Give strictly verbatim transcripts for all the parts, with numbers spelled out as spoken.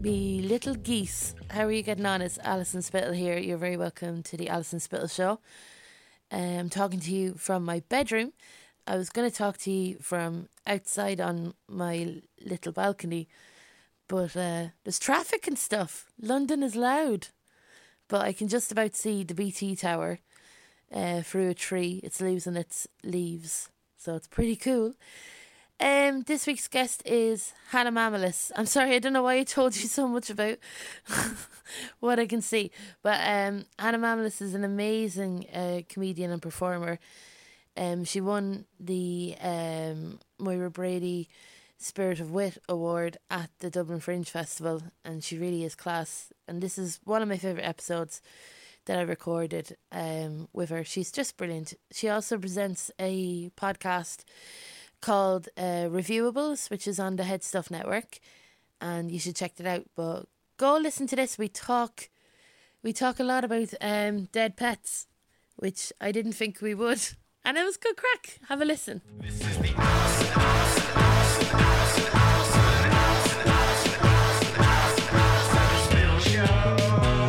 Me little geese. How are you getting on? It's Alison Spittle here. You're very welcome to the Alison Spittle Show. I'm um, talking to you from my bedroom. I was going to talk to you from outside on my little balcony, but uh, there's traffic and stuff. London is loud. But I can just about see the B T Tower uh, through a tree. It's losing its leaves, so it's pretty cool. Um, this week's guest is Hannah Mamalis. I'm sorry, I don't know why I told you so much about what I can see. But um, Hannah Mamalis is an amazing uh, comedian and performer. Um, she won the um, Moira Brady Spirit of Wit Award at the Dublin Fringe Festival, and she really is class. And this is one of my favourite episodes that I recorded um, with her. She's just brilliant. She also presents a podcast called uh, Reviewables, which is on the Head Stuff Network, and you should check that out. But go listen to this. We talk we talk a lot about um, dead pets, which I didn't think we would, and it was good crack. Have a listen. This is the Alison, Alison, Alison, Alison, Alison, Alison, Alison, Alison, Alison, Alison Spittle Show.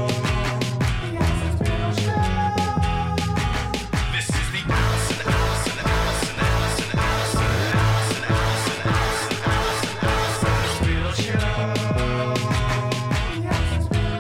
The Alison Spittle Show. This is the Alison, Alison, Alison, Alison, Alison, Alison, Alison, Alison, Alison, Alison Spittle Show. The Alison Spittle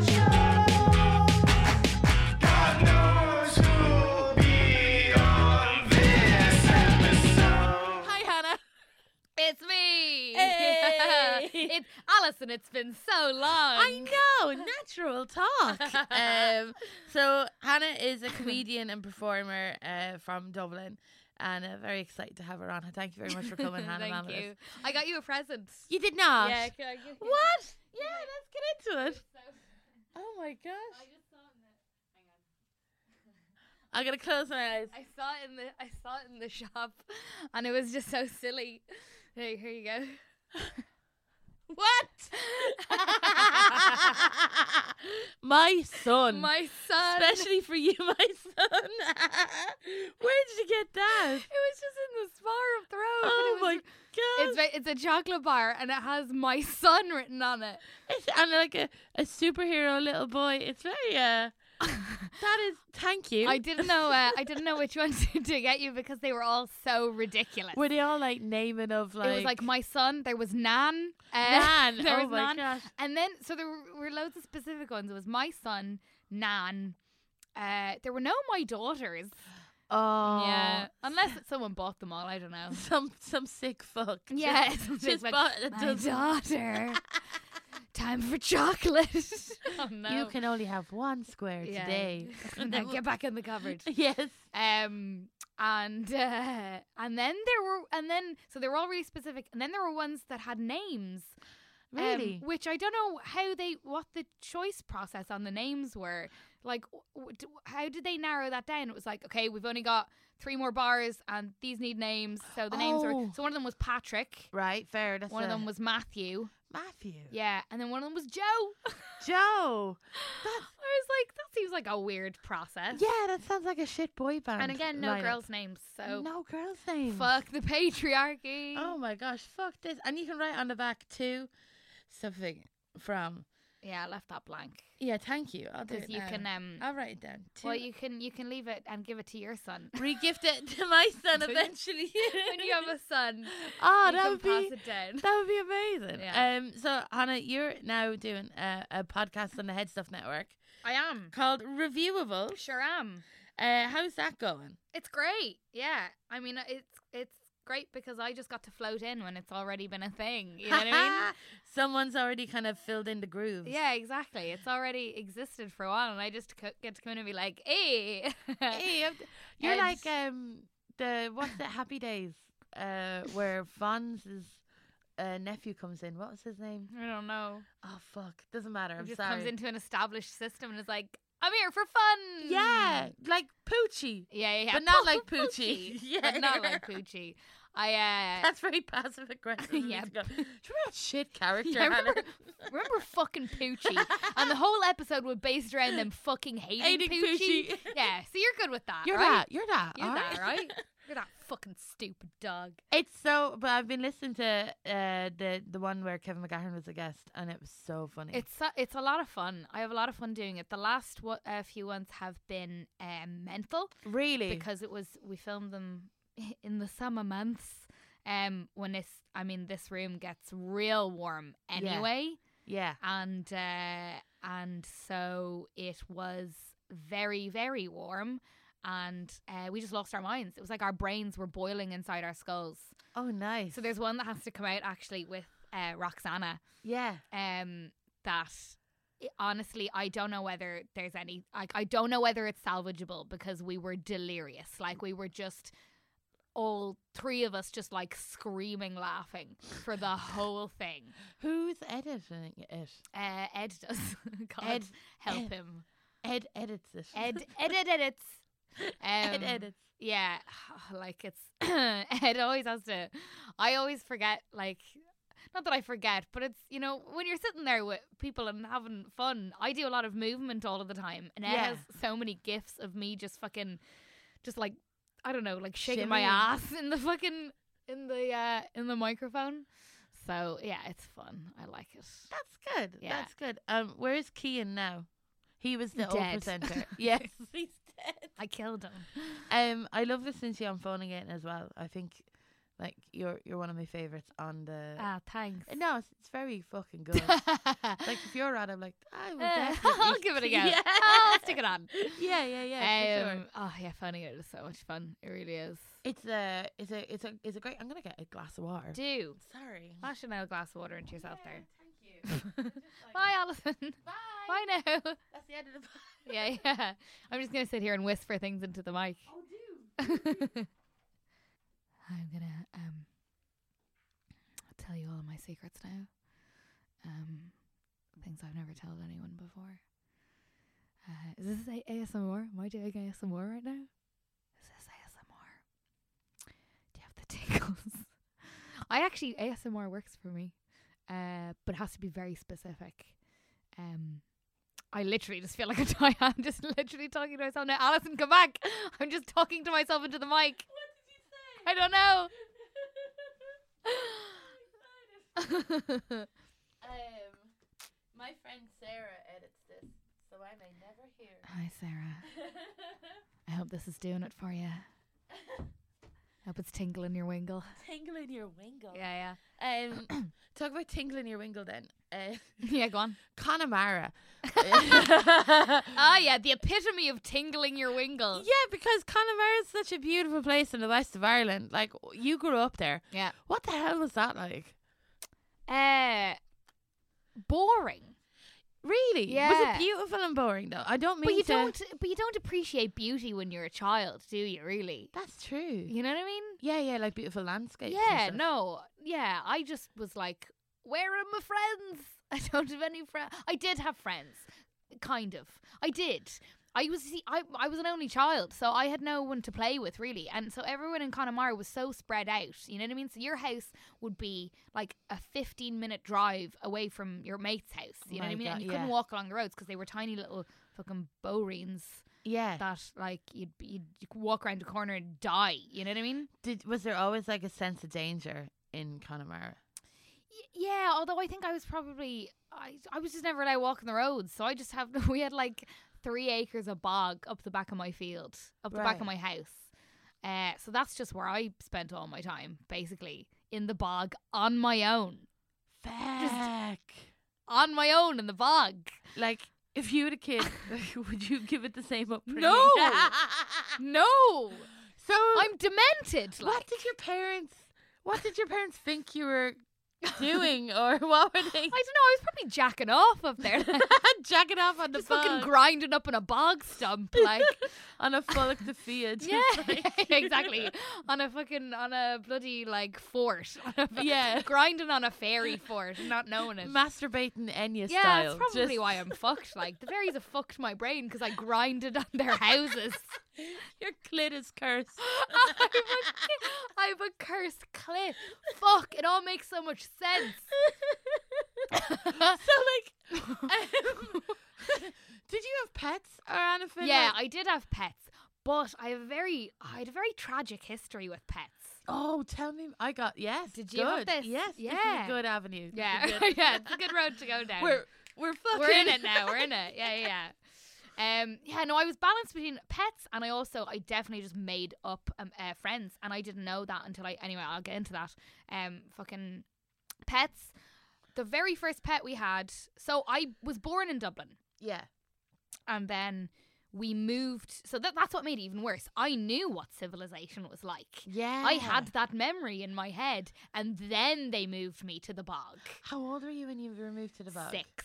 Show. God knows who'll be on this episode. Hi, Hannah. It's me. Hey. It's Alison. It's been so long. I know, natural talk. um, so Hannah is a comedian and performer uh, from Dublin, and uh, very excited to have her on. Thank you very much for coming, Hannah. Thank Mamalis. you. I got you a present. You did not. Yeah. Can I give you What? Yeah, let's get into it. So, Oh my gosh! I just saw it in the. Hang on. I'm gonna close my eyes. I saw it in the. I saw it in the shop, and it was just so silly. Hey, here you go. What? My son. My son. Especially for you, my son. Where did you get that? It was just in the spar of throat. Oh it my was, god! It's ve- it's a chocolate bar, and it has my son written on it. It's, and like a, a superhero little boy. It's very uh that is thank you. I didn't know. Uh, I didn't know which one to, to get you because they were all so ridiculous. Were they all like naming of like It was like my son. There was Nan. Uh, Nan? there Oh was my Nan. gosh. And then so there were, were loads of specific ones. It was my son, Nan. Uh, there were no my daughters. Oh Yeah, unless someone bought them all. I don't know. Some some sick fuck. Yeah, Just, some just big bought a My dozen. daughter. Time for chocolate. Oh no. You can only have one square Yeah. today. And then get back in the cupboard. Yes. Um and uh, and then there were and then so they were all really specific, and then there were ones that had names. um, Really? which I don't know how they what the choice process on the names were. Like w- w- d- how did they narrow that down? It was like, okay, we've only got three more bars and these need names. So the names were Oh. so one of them was Patrick. Right, fair. That's One of a- them was Matthew. Matthew. Yeah, and then one of them was Joe. Joe. I was like, that seems like a weird process. Yeah, that sounds like a shit boy band. And again, no lineup. girls' names. So No girls' names. fuck the patriarchy. Oh my gosh, fuck this. And you can write on the back too something from. Yeah, I left that blank. Yeah, thank you. I'll do Because it you now. can um I'll write it down. Two. well you can you can leave it and give it to your son. Re-gift it to my son When- eventually. When you have a son, oh, you that can would pass be it down. that would be amazing. Yeah. Um. So Hannah, you're now doing a, a podcast on the Head Stuff Network I am. called Reviewable. Sure am. Uh, how's that going? It's great. Yeah. I mean it's it's great because I just got to float in when it's already been a thing. You know what I mean? Someone's already kind of filled in the grooves. Yeah, exactly. It's already existed for a while, and I just co- get to come in and be like, "Hey, Hey, I'm- you're And- like um the what's the Happy Days uh where Vaughn's uh, nephew comes in. What was his name? I don't know." Oh fuck, doesn't matter. He I'm just sorry. comes into an established system and is like, "I'm here for fun." Yeah, like Poochie. yeah, yeah, yeah. But not like Poochie. Yeah. but not like Poochie. I uh, That's very passive aggressive. Yeah. Do you remember that shit character? Yeah, remember, Hannah? remember fucking Poochie, and the whole episode was based around them fucking hating, Hating Poochie. Poochie. Yeah, so you're good with that, You're right? that. You're that. You're all that, right? You're that fucking stupid dog. It's so, but I've been listening to uh, the the one where Kevin McGahern was a guest, and it was so funny. It's a, it's a lot of fun. I have a lot of fun doing it. The last w- uh, few ones have been um, mental. Really? Because it was, we filmed them in the summer months. Um, when it's, I mean, this room gets real warm anyway. Yeah. And uh, and so it was very, very warm. And uh, we just lost our minds. It was like our brains were boiling inside our skulls. Oh, nice. So there's one that has to come out actually with uh, Roxana. Yeah. Um, that i- honestly, I don't know whether there's any. Like, I don't know whether it's salvageable because we were delirious. Like we were just all three of us just like screaming, laughing for the whole thing. Who's editing it? Uh, Ed does. God Ed- help Ed- him. Ed edits it. Ed, Ed, Ed edits. Um, Ed edits. Yeah, like it's Ed always has to. I always forget, like, not that I forget, but it's, you know, when you're sitting there with people and having fun, I do a lot of movement all of the time, and Ed Yeah. has so many gifs of me just fucking, just like, I don't know, like shaking my Shimmying. ass in the fucking in the uh in the microphone. So yeah, it's fun. I like it. That's good. Yeah. That's good. Um, where's Cian now? He was the old Dead. presenter. Yes, he's dead. I killed him. Um, I love listening to you on phone again as well. I think, like, you're you're one of my favorites on the. Ah, thanks. no, it's, it's very fucking good. Like if you're on, I'm like, I will Uh, definitely. I'll give it a go. Yeah. I'll stick it on. Yeah, yeah, yeah. for Um, sure. Oh yeah, funny. It is so much fun. It really is. It's a, it's a, it's a, it's a great. I'm gonna get a glass of water. Do Sorry. flash a glass of water into yourself there. Thank you. Bye, Alison. Bye. Bye now. That's the end of the. Yeah, yeah. I'm just gonna sit here and whisper things into the mic. Oh, do. I'm gonna um tell you all of my secrets now. Um, things I've never told anyone before. Uh, is this a- ASMR? Am I doing ASMR right now? Is this A S M R? Do you have the tingles? I actually A S M R works for me, uh, but it has to be very specific. Um, I literally just feel like a I am just literally talking to myself now. Alison, come back! I'm just talking to myself into the mic. What did you say? I don't know. um, my friend Sarah edits this, so I may never hear. Hi, Sarah. I hope this is doing it for you. I hope it's tingling your wingle. Tingling your wingle. Yeah, Um, talk about tingling your wingle then. Uh, yeah. Yeah, go on. Connemara. Ah, yeah, the epitome of tingling your wingle. Yeah, because Connemara is such a beautiful place in the west of Ireland. Like, you grew up there. Yeah. What the hell was that like? Uh, boring. Really? Was Yeah. it beautiful and boring though? I don't mean But you to. don't. But you don't appreciate beauty when you're a child, do you? Really? That's true. You know what I mean? Yeah, yeah, like beautiful landscapes. and Yeah. stuff. No. Yeah. I just was like, where are my friends? I don't have any friends. I did have friends, kind of. I did. I was see, I I was an only child, so I had no one to play with really, and so everyone in Connemara was so spread out. You know what I mean? So your house would be like a fifteen minute drive away from your mate's house. You know My what I mean? God, And you couldn't yeah. walk along the roads because they were tiny little fucking bowreens Yeah. that like you'd you'd you could walk around the corner and die. You know what I mean? Did was there always like a sense of danger in Connemara? Y- yeah, although I think I was probably I I was just never allowed walking the roads, so I just have we had like three acres of bog up the back of my field, up the back Right. of my house. Uh, so that's just where I spent all my time, basically in the bog on my own, Fuck. on my own in the bog. Like, if you had a kid, would you give it the same upbringing? No. No, So, I'm demented. Like, what did your parents? What did your parents think you were doing, or what were they I don't know. I was probably jacking off up there, like, jacking off on the just fucking bog grinding up in a bog stump, like. on a Fullock the Fiat? Yeah, exactly. On a fucking, on a bloody, like, fort. On a fu- Yeah. Grinding on a fairy fort, not knowing it. Masturbating Enya Yeah, style. that's probably just- why I'm fucked. Like, the fairies have fucked my brain because I grinded on their houses. Your clit is cursed. I have, a, I have a cursed clit. Fuck, it all makes so much sense. So, like, um, did you have pets or anything? Yeah, like- I did have pets, But I have a very, I had a very tragic history with pets. Oh, tell me. I got, yes. Did you good. have this? Yes. Yeah. This is a good avenue. This Yeah, is a good- yeah, it's a good road to go down. We're, we're fucking. We're in it now. We're in it. Yeah, yeah, yeah. Um, yeah, no, I was balanced between pets and I also, I definitely just made up um, uh, friends, and I didn't know that until I, anyway, I'll get into that. Um, fucking pets. The very first pet we had, so I was born in Dublin, Yeah. and then we moved, so that, that's what made it even worse. I knew what civilization was like. Yeah. I had that memory in my head, and then they moved me to the bog. How old were you when you were moved to the bog? Six.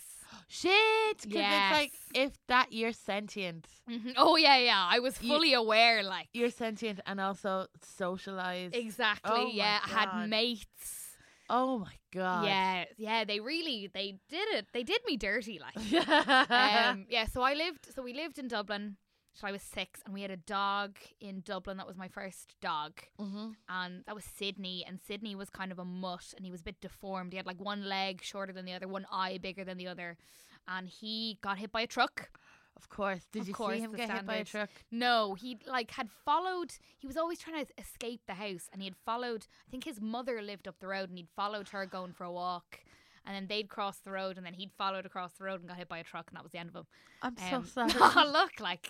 Shit. Because Yes. it's like, if that, you're sentient. Mm-hmm. Oh yeah, yeah. I was You- fully aware, like You're sentient and also socialized. exactly. Oh my yeah, I had God. mates. Oh my God. Yeah, yeah. They really, they did it. They did me dirty, like. Yeah. um, yeah. So I lived. So we lived in Dublin till I was six, and we had a dog in Dublin. That was my first dog, mm-hmm. and that was Sydney. And Sydney was kind of a mutt, and he was a bit deformed. He had like one leg shorter than the other, one eye bigger than the other, and he got hit by a truck. Of course. Did Of you course, see him the get hit by a standards. truck? No, he like had followed. He was always trying to escape the house, and he had followed. I think his mother lived up the road, and he'd followed her going for a walk, and then they'd crossed the road, and then he'd followed across the road and got hit by a truck, and that was the end of him. I'm Um, so sorry. oh, look, like,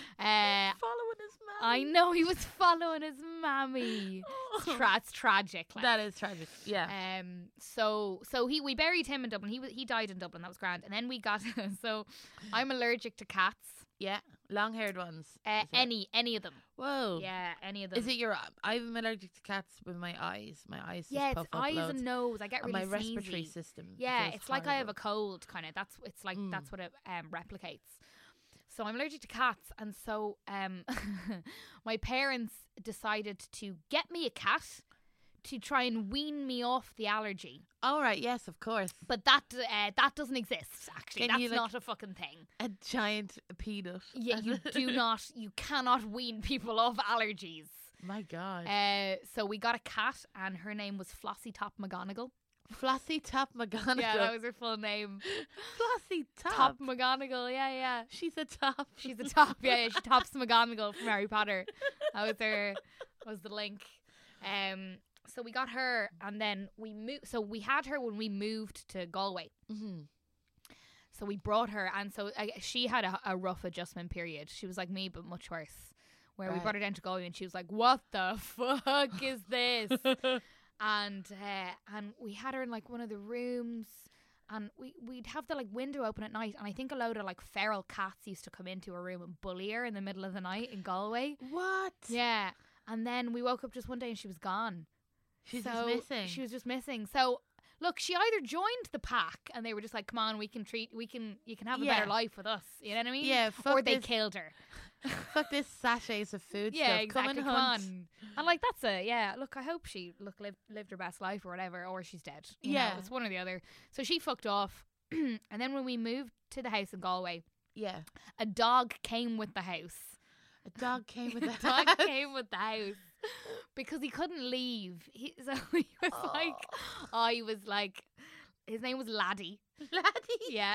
uh, Following his man. I know he was following his mammy. It's, tra- it's tragic. Like. That is tragic. Yeah. Um. So so he we buried him in Dublin. He was he died in Dublin. That was grand. And then we got so I'm allergic to cats. Yeah. Long haired ones. Uh, is it? any any of them. Whoa. Yeah, any of them. Is it your? I'm allergic to cats with my eyes. My eyes just Yeah, puff it's up eyes loads. and nose. I get And really my respiratory sneezy. system. Yeah, feels it's like I have a horrible. cold kind of. That's it's like Mm. that's what it um replicates. So I'm allergic to cats, and so um my parents decided to get me a cat to try and wean me off the allergy. All right. Yes, of course. But that uh, that doesn't exist. Actually, Can that's you, like- not a fucking thing. A giant peanut. Yeah, you do not. You cannot wean people off allergies. My God. Uh, so we got a cat, and her name was Flossie Top McGonagall. Flossy Top McGonagall. Yeah, that was her full name. Flossy Top. Top McGonagall. Yeah, yeah. She's a top. She's a top. Yeah, yeah. She tops McGonagall from Harry Potter. That was her. Was the link. Um. So we got her, and then we moved. So we had her when we moved to Galway. Mm-hmm. So we brought her, and so uh, she had a, a rough adjustment period. She was like me, but much worse. Where we Right. brought her down to Galway, and she was like, "What the fuck is this?" and uh, and we had her in like one of the rooms, and we we'd have the like window open at night, and I think a load of like feral cats used to come into her room and bully her in the middle of the night in Galway. What? Yeah, and then we woke up just one day and she was gone. She's so just missing. She was just missing. So look, she either joined the pack and they were just like, "Come on, we can treat, we can, you can have a Yeah. better life with us." You know what I mean? Yeah. Fuck Or they this, killed her. fuck this sachets of food Yeah, stuff. exactly. Come and Come hunt. on. And like that's a yeah. Look, I hope she look lived lived her best life or whatever, or she's dead. You know, Yeah. it's one or the other. So she fucked off. And then when we moved to the house in Galway, Yeah. a dog came with the house. A dog came with A the dog house. came with the house because he couldn't leave. He, so he was like, oh, he was like, his name was Laddie. Laddie. Yeah.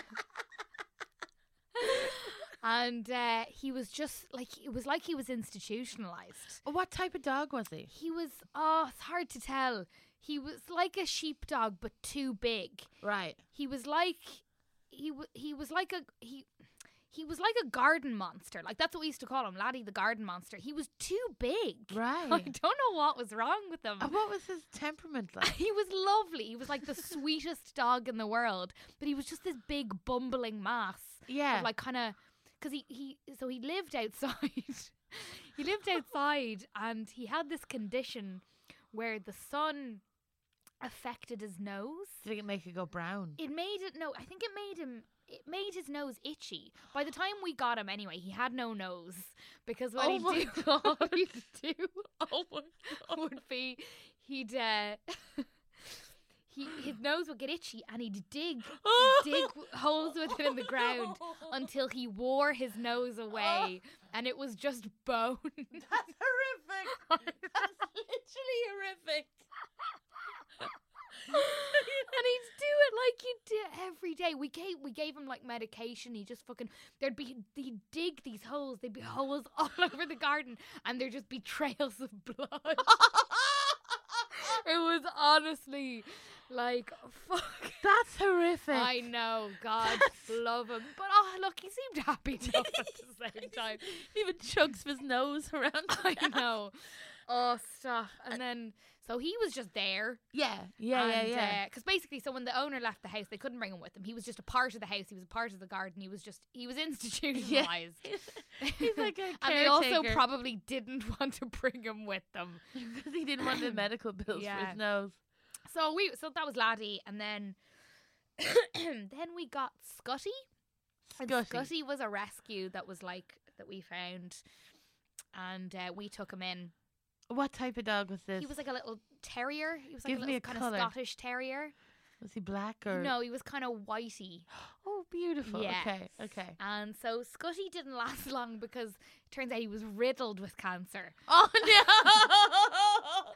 And uh, he was just like, it was like he was institutionalized. What type of dog was he? He was, oh, it's hard to tell. He was like a sheepdog, but too big. Right. He was like, he w- he was like a, he, he was like a garden monster. Like that's what we used to call him, Laddie the garden monster. He was too big. Right. I don't know what was wrong with him. And what was his temperament like? He was lovely. He was like the sweetest dog in the world, but he was just this big bumbling mass. Yeah. Of like kind of, because he, he, so he lived outside. He lived outside and he had this condition where the sun affected his nose. Did it make it go brown? It made it, no, I think it made him, it made his nose itchy. By the time we got him anyway, he had no nose. Because what Oh he'd my do, God. what he'd do Oh my God. would be, he'd, uh, he, his nose would get itchy and he'd dig, dig holes with it in the ground until he wore his nose away and it was just bone. That's horrific. That's literally horrific. And he'd do it like you do every day. We gave we gave him like medication. He just fucking there'd be he'd dig these holes. There'd be holes all over the garden, and there'd just be trails of blood. It was honestly like fuck. That's horrific. I know, God love him, but oh look, he seemed happy enough at the same time. He even chucks his nose around. I know. Oh, stuff. And then, so he was just there. Yeah, yeah, and, yeah, yeah. Because uh, basically, so when the owner left the house, they couldn't bring him with them. He was just a part of the house. He was a part of the garden. He was just, he was institutionalized. Yeah. He's like a caretaker. And they also probably didn't want to bring him with them. Because he didn't want the medical bills Yeah. for his nose. So we, so that was Laddie. And then, then we got Scotty. And Scotty. Scotty was a rescue that was like, that we found. And uh, we took him in. What type of dog was this? He was like a little terrier. He was like Give a me little a kind of colour. Scottish terrier. Was he black or? No, he was kind of whitey. Oh, beautiful. Yeah. Okay, okay. And so Scotty didn't last long because it turns out he was riddled with cancer. Oh no!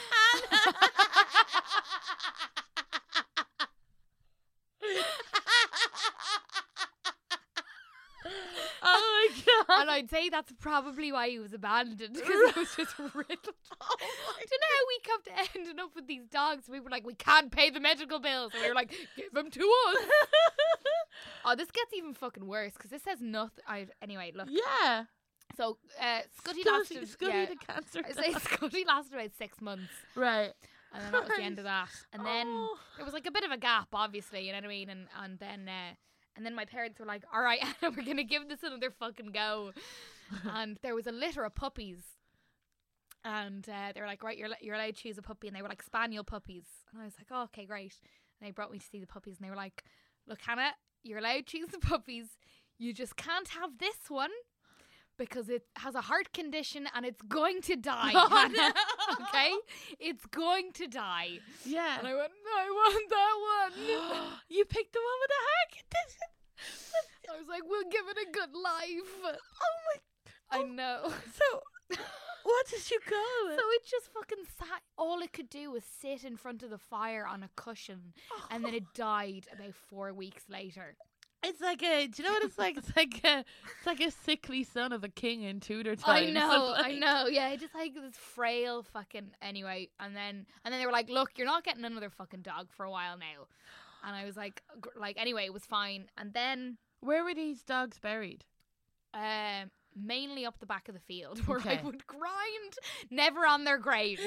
Oh my god! And I'd say that's probably why he was abandoned, because he was just riddled. Oh I don't know how we kept ending up with these dogs. We were like, we can't pay the medical bills. And we were like, give them to us. Oh, this gets even fucking worse because this says nothing. I anyway, look. Yeah. So uh, Scotty, Scotty, lasted. Scotty yeah, the cancer. I say dog. Scotty lasted about six months. Right. And then that was the end of that. And then Oh. there was like a bit of a gap, obviously, you know what I mean? And and then uh, and then my parents were like, all right, Anna, we're going to give this another fucking go. And there was a litter of puppies. And uh, they were like, right, you're, you're allowed to choose a puppy. And they were like spaniel puppies. And I was like, oh, okay, great. And they brought me to see the puppies. And they were like, look, Hannah, you're allowed to choose the puppies. You just can't have this one because it has a heart condition and it's going to die. Oh, Hannah. no. Okay? It's going to die. Yeah. And I went, I want that one. You picked the one with the heart condition. I was like, we'll give it a good life. Oh my! I know. So, what did you call it? So it just fucking sat. All it could do was sit in front of the fire on a cushion, and then it died about four weeks later. It's like a. Do you know what it's like? It's like a. It's like a sickly son of a king in Tudor I times. know, Like- I know. Yeah, just like this frail fucking. Anyway, and then and then they were like, "Look, you're not getting another fucking dog for a while now." And I was like, gr- like anyway, it was fine. And then, Where were these dogs buried? um, mainly up the back of the field where Okay. I would grind, never on their graves.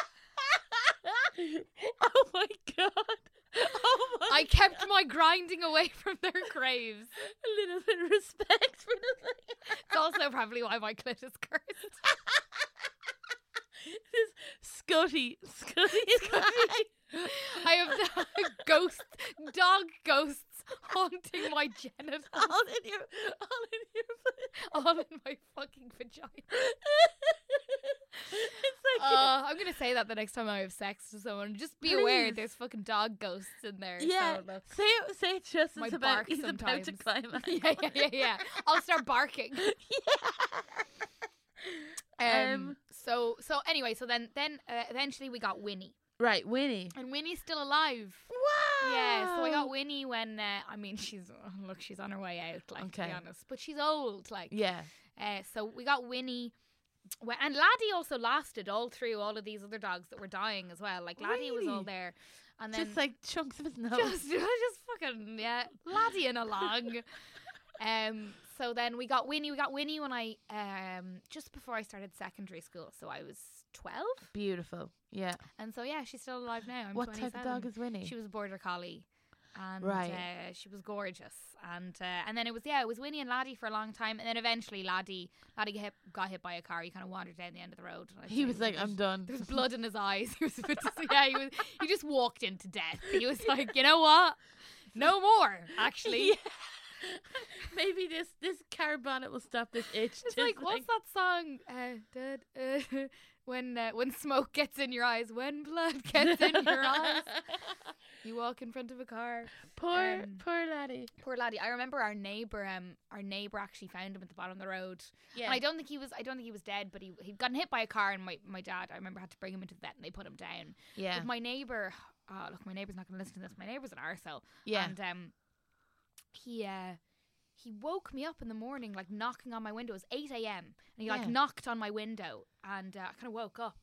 Oh my god! Oh my! I kept my grinding away from their graves. A little bit of respect for the. It's also probably why my clit is cursed. This Scotty, Scotty, Scotty. I have dog ghosts, dog ghosts haunting my genitals, all in your, all in your. all in my fucking vagina. It's like Uh, I'm gonna say that the next time I have sex with someone. Just be aware Please. there's fucking dog ghosts in there. yeah. So look. Say it. Say it just My as about. bark He's about to sometimes. climb. yeah, yeah, yeah, yeah. I'll start barking. Yeah. Um. Um, So so anyway. So then then uh, eventually we got Winnie, Right, Winnie. and Winnie's still alive. Wow. Yeah, so I got Winnie when uh, I mean she's oh, look she's on her way out, like to Okay. be honest, but she's old, like Yeah. uh, so we got Winnie, wh- and Laddie also lasted all through all of these other dogs that were dying as well. Like Laddie was all Really? there, and then Just like chunks of his nose. just just fucking yeah, Laddieing along. Um. So then we got Winnie. We got Winnie when I um just before I started secondary school. So I was twelve, Beautiful. Yeah. and so yeah, she's still alive now. I'm What type of twenty-seven. dog is Winnie? She was a border collie, and Right. uh, she was gorgeous. And uh, and then it was yeah, it was Winnie and Laddie for a long time, and then eventually Laddie Laddie got hit, got hit by a car. He kind of wandered down the end of the road. and I'd He say was a like, bit- I'm done. There was blood in his eyes. He was a bit, yeah, he was. He just walked into death. He was like, you know what? No more. Actually, Yeah. Maybe this this car bonnet will stop this itch. it's just like what's that song? Uh, did, uh, when uh, when smoke gets in your eyes, when blood gets in your eyes, you walk in front of a car. Poor, Um, poor laddie. Poor laddie. I remember our neighbour. Um, our neighbour actually found him at the bottom of the road. Yeah. And I don't think he was. I don't think he was dead, but he he'd gotten hit by a car, and my my dad. I remember had to bring him into the vet, and they put him down. Yeah. But my neighbour, oh look, my neighbour's not going to listen to this. My neighbour's an arsehole. Yeah. And um, he uh, he woke me up in the morning, like knocking on my window. It was eight a m and he like Yeah. knocked on my window, and uh, I kind of woke up,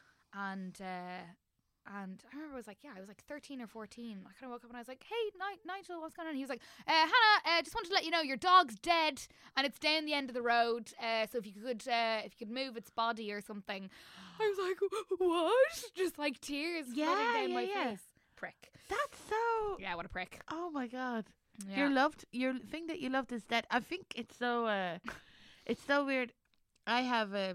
and uh, and I remember I was like, yeah, I was like thirteen or fourteen. I kind of woke up and I was like, hey, Ni- Nigel, what's going on? And he was like, uh, Hannah, uh, just wanted to let you know your dog's dead and it's down the end of the road. Uh, so if you could, uh, if you could move its body or something. I was like, what? Just like tears Yeah, flooding down yeah, my yeah. face. Prick. That's so. Yeah, what a prick. Oh my god. Yeah. Your loved your thing that you loved is dead. I think it's so uh it's so weird. I have a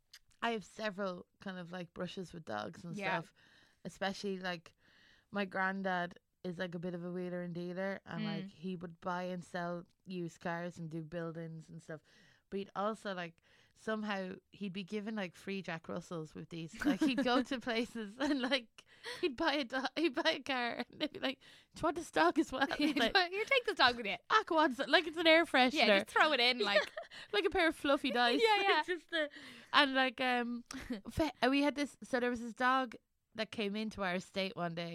I have several kind of like brushes with dogs and Yeah. stuff. Especially like my granddad is like a bit of a wheeler and dealer, and Mm. like he would buy and sell used cars and do buildings and stuff. But he'd also like somehow he'd be given like free Jack Russells with these. Like he'd go to places and like he'd buy a do- he'd buy a car and they'd be like, "Do you want this dog as well?" He's like, Here, take this dog with you. Aquads, like it's an air freshener, Yeah, just throw it in like. like a pair of fluffy dice. Yeah, yeah. It's just the, and like um, fe- we had this. So there was this dog that came into our estate one day.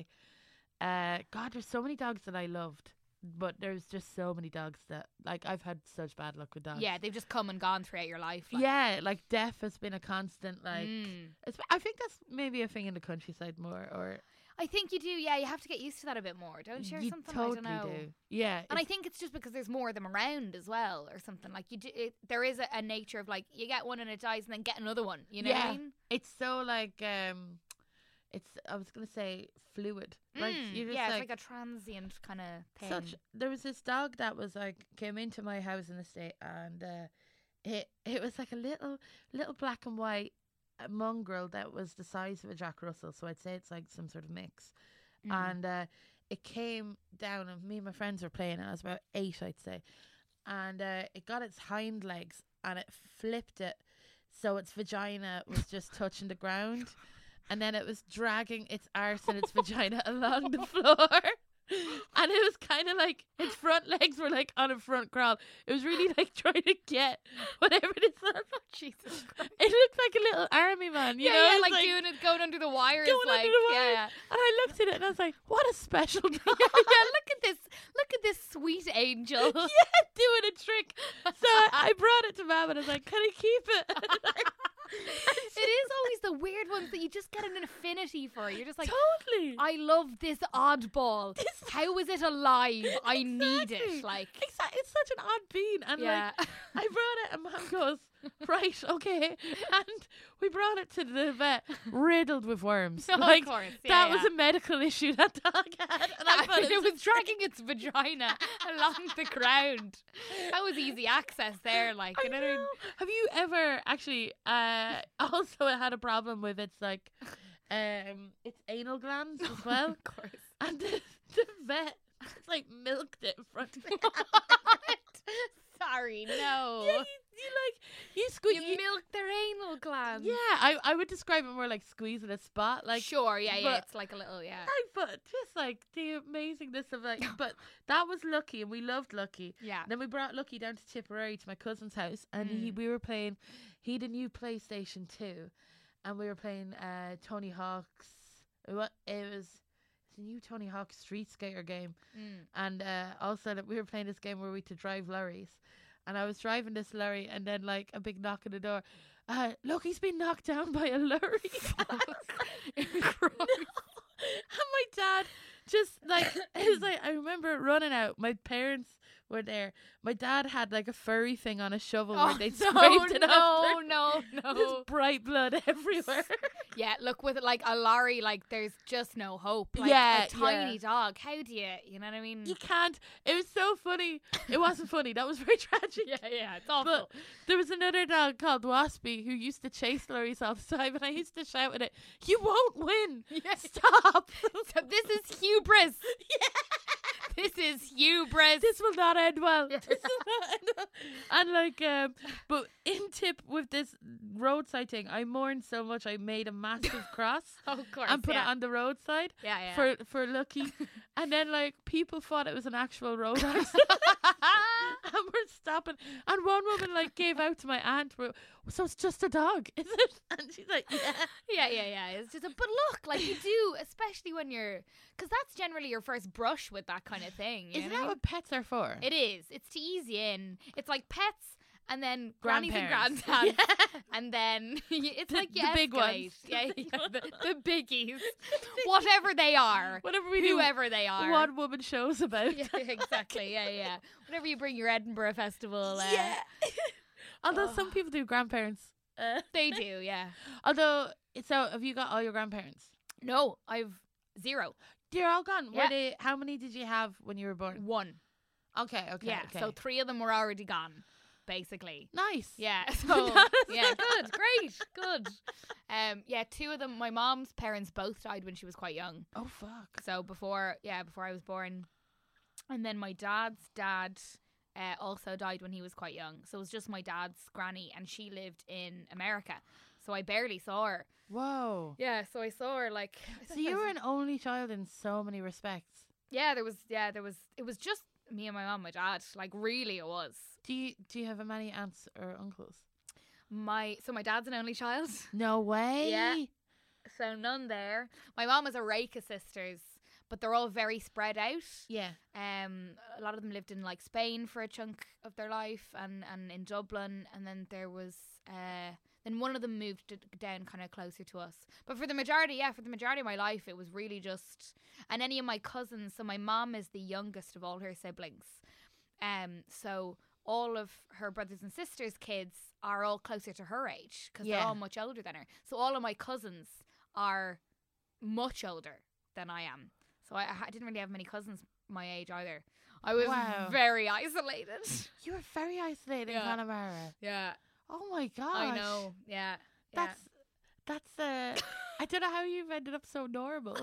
Uh, God, there's so many dogs that I loved, but there's just so many dogs that like I've had such bad luck with dogs. Yeah, they've just come and gone throughout your life. Like. Yeah, like death has been a constant. Like, Mm. it's, I think that's maybe a thing in the countryside more, or I think you do. Yeah, you have to get used to that a bit more, don't you? Or you something. totally I don't know. do. Yeah, And I it's- think it's just because there's more of them around as well, or something. Like you do, it, there is a, a nature of like you get one and it dies, and then get another one. You know what Yeah. I mean? it's so like um, it's I was gonna say fluid. Like Mm, you just yeah, like, it's like a transient kind of thing. such. There was this dog that was like came into my house in the state, and uh, it it was like a little little black and white uh, mongrel that was the size of a Jack Russell. So I'd say it's like some sort of mix. Mm. And uh, it came down, and me and my friends were playing, and I was about eight, I'd say. And uh, it got its hind legs, and it flipped it, so its vagina was just touching the ground, and then it was dragging its arse and its vagina along the floor. And it was kind of like its front legs were like on a front crawl. It was really like trying to get whatever this was. Jesus Christ. It looked like a little army man, you yeah, know? yeah, It's like, doing it, going under the wires, Going like under the yeah, wires. yeah. And I looked at it and I was like, what a special dog. yeah, look at this, look at this sweet angel. Yeah, doing a trick. So I, I brought it to Mum and I was like, can I keep it? It is always the weird ones that you just get an affinity for. You're just like, Totally. I love this oddball. This- How is it alive? I need Exactly. it. Like, Exactly. It's such an odd bean. And yeah. like, I brought it and Mum goes, right, okay. And we brought it to the vet riddled with worms. Of like, course, yeah, that yeah. was a medical issue that dog had. And I thought it it was dragging its vagina along the ground. That was easy access there. Like, I you know what I mean? know. Have you ever actually uh also had a problem with its like um its anal glands as well? Of course. And the, the vet just, like milked it in front of me. Sorry, no. Yeah, you, you like you squeeze. You milk their anal glands. Yeah, I I would describe it more like squeezing a spot. Like sure, yeah, yeah. but- It's like a little, yeah. like, but just like the amazingness of like. But that was Lucky, and we loved Lucky. Yeah. Then we brought Lucky down to Tipperary to my cousin's house, and he Mm. we were playing. He had a new PlayStation two, and we were playing uh, Tony Hawk's. What it was. It's a new Tony Hawk Street Skater game, Mm. and uh, also that we were playing this game where we had to drive lorries, and I was driving this lorry, and then like a big knock on the door. Uh, look, he's been knocked down by a lorry. No. And my dad just like it was like I remember running out. My parents were there. My dad had like a furry thing on a shovel where they no, scraped it no, off. no, There's no. bright blood everywhere. Yeah, look, with it like a lorry, like there's just no hope. Like, Yeah, a tiny yeah. dog. How do you, you know what I mean? You can't. It was so funny. It wasn't funny. That was very tragic. yeah, yeah, it's awful. But there was another dog called Waspy who used to chase lorries all the time, and I used to shout at it, "You won't win! Yeah. Stop! So this is hubris. This is hubris. This will not end well." This will not end well. And like, um, but in tip with this roadside thing. I mourned so much I made a massive cross Oh, of course. and put yeah. it on the roadside Yeah, yeah. for for Lucky, and then like people thought it was an actual road accident. And we're stopping, and one woman like gave out to my aunt, we're, so it's just a dog, is it? And she's like, yeah. Yeah, yeah, yeah. It's just a, but look, like you do, especially when you're, because that's generally your first brush with that kind of thing. You Isn't know that what I mean? what pets are for? It is. It's to ease you in. It's like pets, and then grannies and Grandparents. granddads, and then it's The- like you the big escalate. ones. Yeah, yeah, the, the biggies, whatever they are, Whatever we do, whoever they are. one woman shows about. Yeah, exactly. Yeah, yeah. Whenever you bring your Edinburgh Festival, uh, Yeah. Although Oh. some people do grandparents. Uh, they do. Yeah. although, so have you got all your grandparents? No, I've zero. They're all gone. Yeah. Were they? How many did you have when you were born? One. Okay, okay, Yeah. okay. So three of them were already gone, basically. nice. Yeah. So yeah, good, great, good. Um, yeah, two of them. My mom's parents both died when she was quite young. Oh fuck. So before, yeah, before I was born, and then my dad's dad uh, also died when he was quite young. So it was just my dad's granny, and she lived in America. So I barely saw her. Whoa. Yeah, so I saw her like. So you were an only child in so many respects. Yeah, there was. Yeah, there was. It was just me and my mom, my dad. Like really, it was. Do you do you have many aunts or uncles? My so my dad's an only child. No way. Yeah. So none there. My mom has a rake of sisters, but they're all very spread out. Yeah. Um, a lot of them lived in like Spain for a chunk of their life, and, and in Dublin, and then there was uh, then one of them moved d- down kind of closer to us. But for the majority, yeah, for the majority of my life, it was really just, and any of my cousins. So my mom is the youngest of all her siblings, um, so all of her brothers and sisters' kids are all closer to her age because Yeah. they're all much older than her. So all of my cousins are much older than I am. So I, I didn't really have many cousins my age either. I was Wow. very isolated. You were very isolated Yeah. in Connemara. Yeah, Oh my gosh. I know. Yeah, yeah. That's that's uh I don't know how you've ended up so normal.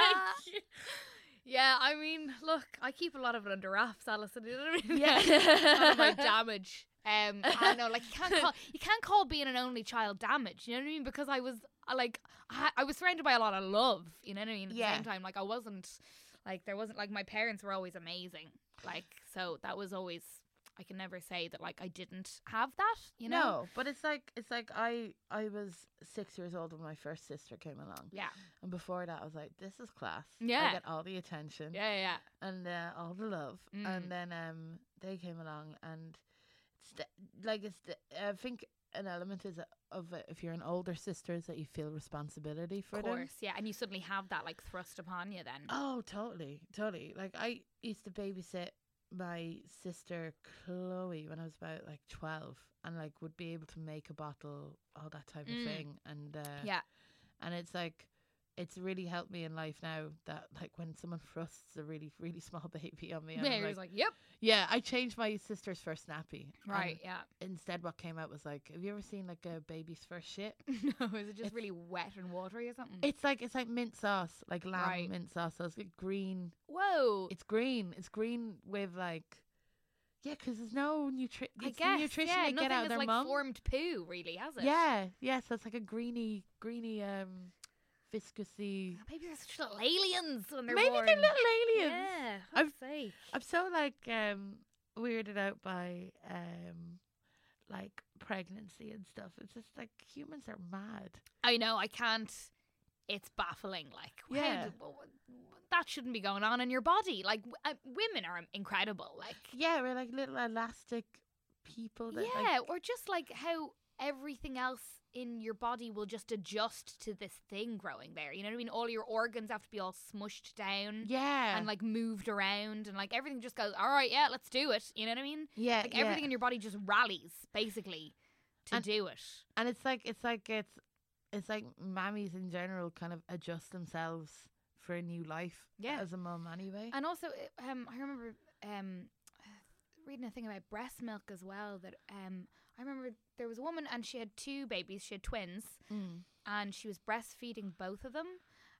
Yeah, I mean, look, I keep a lot of it under wraps, Alison. You know what I mean? Yeah. A lot of my damage. Um, I know, like you can't call you can't call being an only child damage. You know what I mean? Because I was I, like I, I was surrounded by a lot of love. You know what I mean? At Yeah. the same time, like I wasn't like there wasn't like my parents were always amazing. Like so that was always. I can never say that like I didn't have that. You know? No, but it's like it's like I I was six years old when my first sister came along, Yeah. and before that I was like, this is class. Yeah. I get all the attention. Yeah. Yeah. And uh, all the love, Mm. and then um they came along, and it's the, like it's the, I think an element is of it, if you're an older sister, is that you feel responsibility for Of them. course. Yeah. And you suddenly have that like thrust upon you then. Oh, totally, totally. Like I used to babysit my sister Chloe when I was about like twelve, and like would be able to make a bottle, all that type Mm. of thing, and uh, Yeah. and it's like it's really helped me in life now that like when someone thrusts a really really small baby on me, I'm Yeah. like, You're just like, yep. yeah, I changed my sister's first nappy. and Right. Yeah. Instead, what came out was like, have you ever seen like a baby's first shit? No, is it just It's- really wet and watery or something? It's like it's like mint sauce, like lamb Right. mint sauce. So it's like green. Whoa. It's green. It's green with like, yeah, because there's no nutri- I it's the guess. nutrition yeah, they nothing get out of is their like mum. formed poo, really, has it? Yeah, yeah. So it's like a greeny, greeny, um, viscousy. Maybe they're such little aliens when they're Maybe born. they're little aliens. Yeah. I've- I'd say. I'm so like um weirded out by um like pregnancy and stuff. It's just like humans are mad. I know. I can't. It's baffling. Like, how Yeah. do- w- w- that shouldn't be going on in your body. Like, w- uh, women are incredible. Like, Yeah, we're like little elastic people. That, yeah, like, or just like how everything else in your body will just adjust to this thing growing there. You know what I mean? All your organs have to be all smushed down. yeah, And like moved around, and like everything just goes, all right, yeah, let's do it. You know what I mean? yeah, Like yeah. everything in your body just rallies basically to And- do it. And it's like it's like it's it's like mammies in general kind of adjust themselves for a new life. Yeah. as a mum anyway. And also, uh, um, I remember um, reading a thing about breast milk as well. That um, I remember there was a woman and she had two babies. She had twins, Mm. and she was breastfeeding both of them.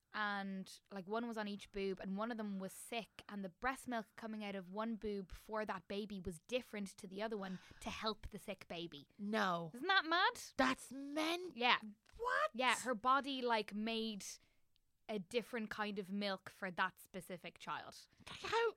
and like one was on each boob, and one of them was sick, and the breast milk coming out of one boob for that baby was different to the other one to help the sick baby. No. Isn't that mad? That's men. Yeah. What? Yeah, her body like made a different kind of milk for that specific child. How?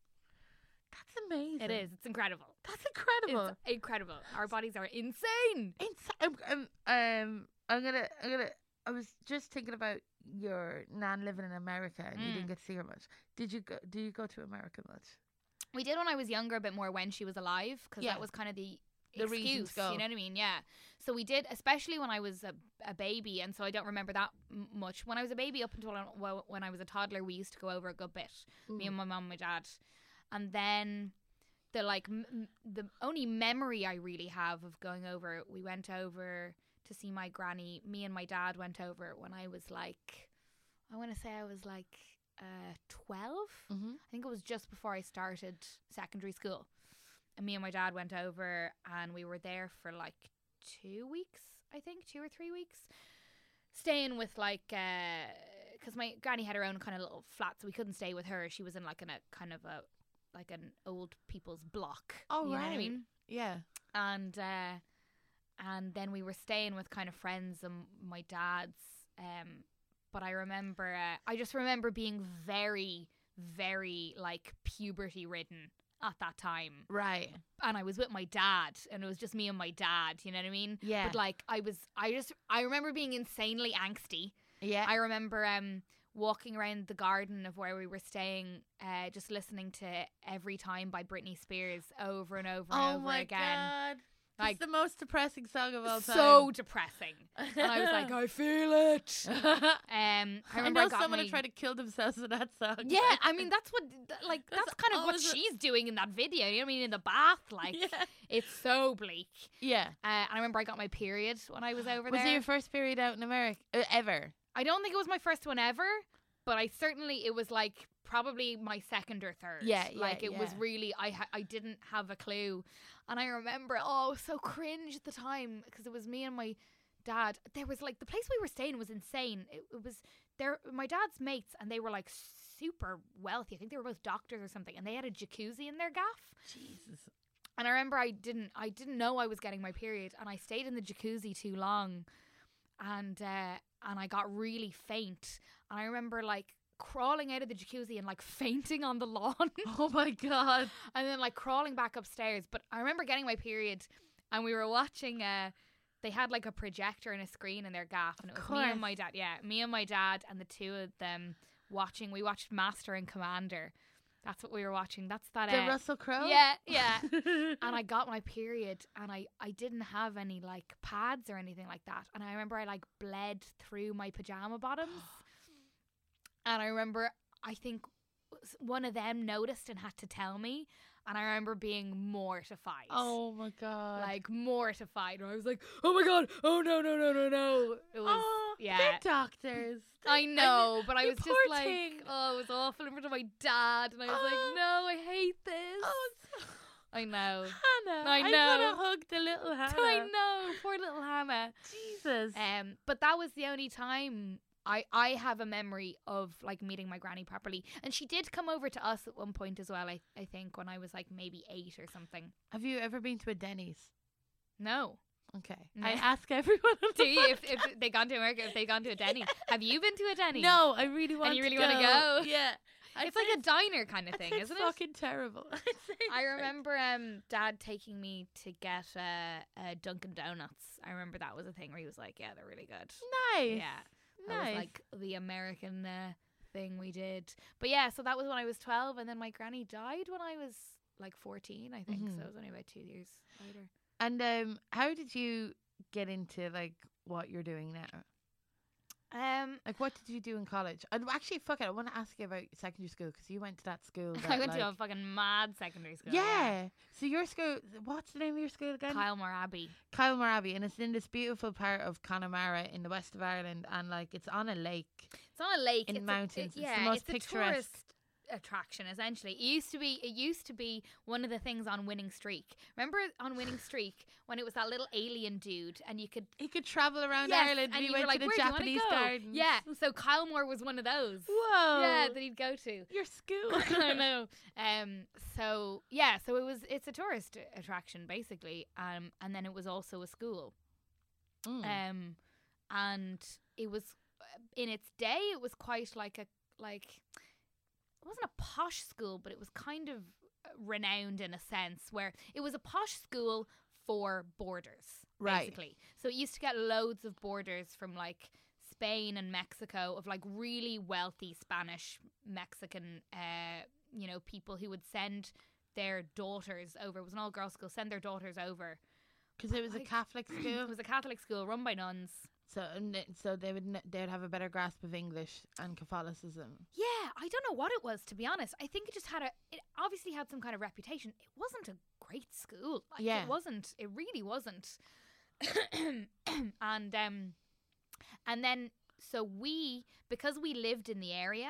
That's amazing. It is. It's incredible. That's incredible. It's incredible. Our bodies are insane. Insane. Um, um, um, I'm gonna, I'm gonna. I was just thinking about your nan living in America, and you Mm. didn't get to see her much. Did you go? Do you go to America much? We did when I was younger, a bit more when she was alive, because Yeah. that was kind of the The reason to excuse. go. You know what I mean? Yeah. So we did, especially when I was a, a baby, and so I don't remember that m- much. When I was a baby, up until I- well, when I was a toddler, we used to go over a good bit. Me Mm. and my mum and my dad, and then the like m- m- the only memory I really have of going over, we went over to see my granny. Me and my dad went over when I was like, I want to say I was like uh, twelve. Mm-hmm. I think it was just before I started secondary school. And me and my dad went over, and we were there for like two weeks, I think, two or three weeks. Staying with like, because my granny had her own kind of little flat, so we couldn't stay with her. She was in like in a kind of a, like an old people's block. Oh, you know what I right. mean? Yeah. And, uh, and then we were staying with kind of friends and my dad's. Um, but I remember, uh, I just remember being very, very like puberty ridden at that time. Right. And I was with my dad, and it was just me and my dad, you know what I mean? Yeah. But like I was, I just, I remember being insanely angsty. Yeah. I remember um walking around the garden of where we were staying, uh, just listening to Every Time by Britney Spears over and over and oh over my again. god. Like, It's the most depressing song of all time. so depressing. And I was like, I feel it. Um, I I remember I, know got someone my, would try to kill themselves with that song. Yeah, I mean that's what, th- like that's, That's kind of what always a- she's doing in that video. You know what I mean? In the bath, like Yeah. it's so bleak. Yeah. Uh, and I remember I got my period when I was over Was there. it your first period out in America uh, ever? I don't think it was my first one ever, but I certainly, it was like probably my second or third. Yeah, yeah, like it was yeah. really, I ha- I didn't have a clue, and I remember, oh, it was so cringe at the time because it was me and my dad. There was like the place we were staying was insane. It, it was there, my dad's mates, and they were like super wealthy. I think they were both doctors or something, and they had a jacuzzi in their gaff. Jesus. And I remember I didn't, I didn't know I was getting my period, and I stayed in the jacuzzi too long, and uh, and I got really faint. And I remember like crawling out of the jacuzzi and like fainting on the lawn, Oh my god. and then like crawling back upstairs. But I remember getting my period, and we were watching. Uh, they had like a projector and a screen in their gaff, and it was me course. and my dad. Yeah, me and my dad, and the two of them watching. We watched Master and Commander. That's what we were watching. That's that. The uh, Russell Crowe? Yeah, yeah. And I got my period, and I, I didn't have any like pads or anything like that. And I remember I like bled through my pajama bottoms. And I remember, I think one of them noticed and had to tell me. And I remember being mortified. Oh my god. Like mortified. And I was like, oh my god, oh no, no, no, no, no. It was, oh, yeah. They're doctors. I know, but I you was just poor like, thing. oh, it was awful in front of my dad. And I was Oh. like, no, I hate this. Oh, it's- I know. Hannah. I I know. want to hug the little Hannah. I know, poor little Hannah. Jesus. Um, but that was the only time I I have a memory of like meeting my granny properly, and she did come over to us at one point as well. I I think when I was like maybe eight or something. Have you ever been to a Denny's? No, Okay. No. I ask everyone. on do the you? If if they gone to America, if they gone to a Denny, have you been to a Denny? No, I really want. you to really go. wanna go? Yeah. I'd It's like say a diner kind of I'd thing, say isn't it's it? fucking terrible. I'd say it's I like- remember um Dad taking me to get uh, uh Dunkin' Donuts. I remember that was a thing where he was like, yeah, they're really good. Nice. Yeah. That Nice. was like the American uh, thing we did. But yeah, so that was when I was twelve, and then my granny died when I was like fourteen, I think. Mhm. So it was only about two years later. And um, how did you get into like what you're doing now? Um, Like, what did you do in college? I'd actually, fuck it. I want to ask you about secondary school because you went to that school. That, I went like, to a fucking mad secondary school. yeah. So your school, what's the name of your school again? Kylemore Abbey. Kylemore Abbey, and it's in this beautiful part of Connemara in the west of Ireland, and like it's on a lake It's on a lake. in it's mountains. A, it's it, yeah, the most it's a picturesque. tourist. attraction essentially. It used to be it used to be one of the things on Winning Streak. Remember on Winning Streak when it was that little alien dude and you could He could travel around yes, Ireland and, and he you went were like, to the where do you wanna Japanese go? gardens. Yeah, so Kylemore was one of those. Whoa. Yeah, that he'd go to. Your school. I know. Um. So yeah. So it was. It's a tourist attraction basically. Um. And then it was also a school. Mm. Um. And it was in its day. It was quite like a like. It wasn't a posh school, but it was kind of renowned in a sense where it was a posh school for boarders, Right. basically. So it used to get loads of boarders from like Spain and Mexico, of like really wealthy Spanish Mexican uh you know people who would send their daughters over. It was an all girls school, send their daughters over Because it was a Like- Catholic it school. was a Catholic school run by nuns. So and it- so they would kn- they'd have a better grasp of English and Catholicism. Yeah, I don't know what it was, to be honest. I think it just had a it obviously had some kind of reputation. It wasn't a great school. Like, Yeah. it wasn't. It really wasn't. and um and then so we, because we lived in the area,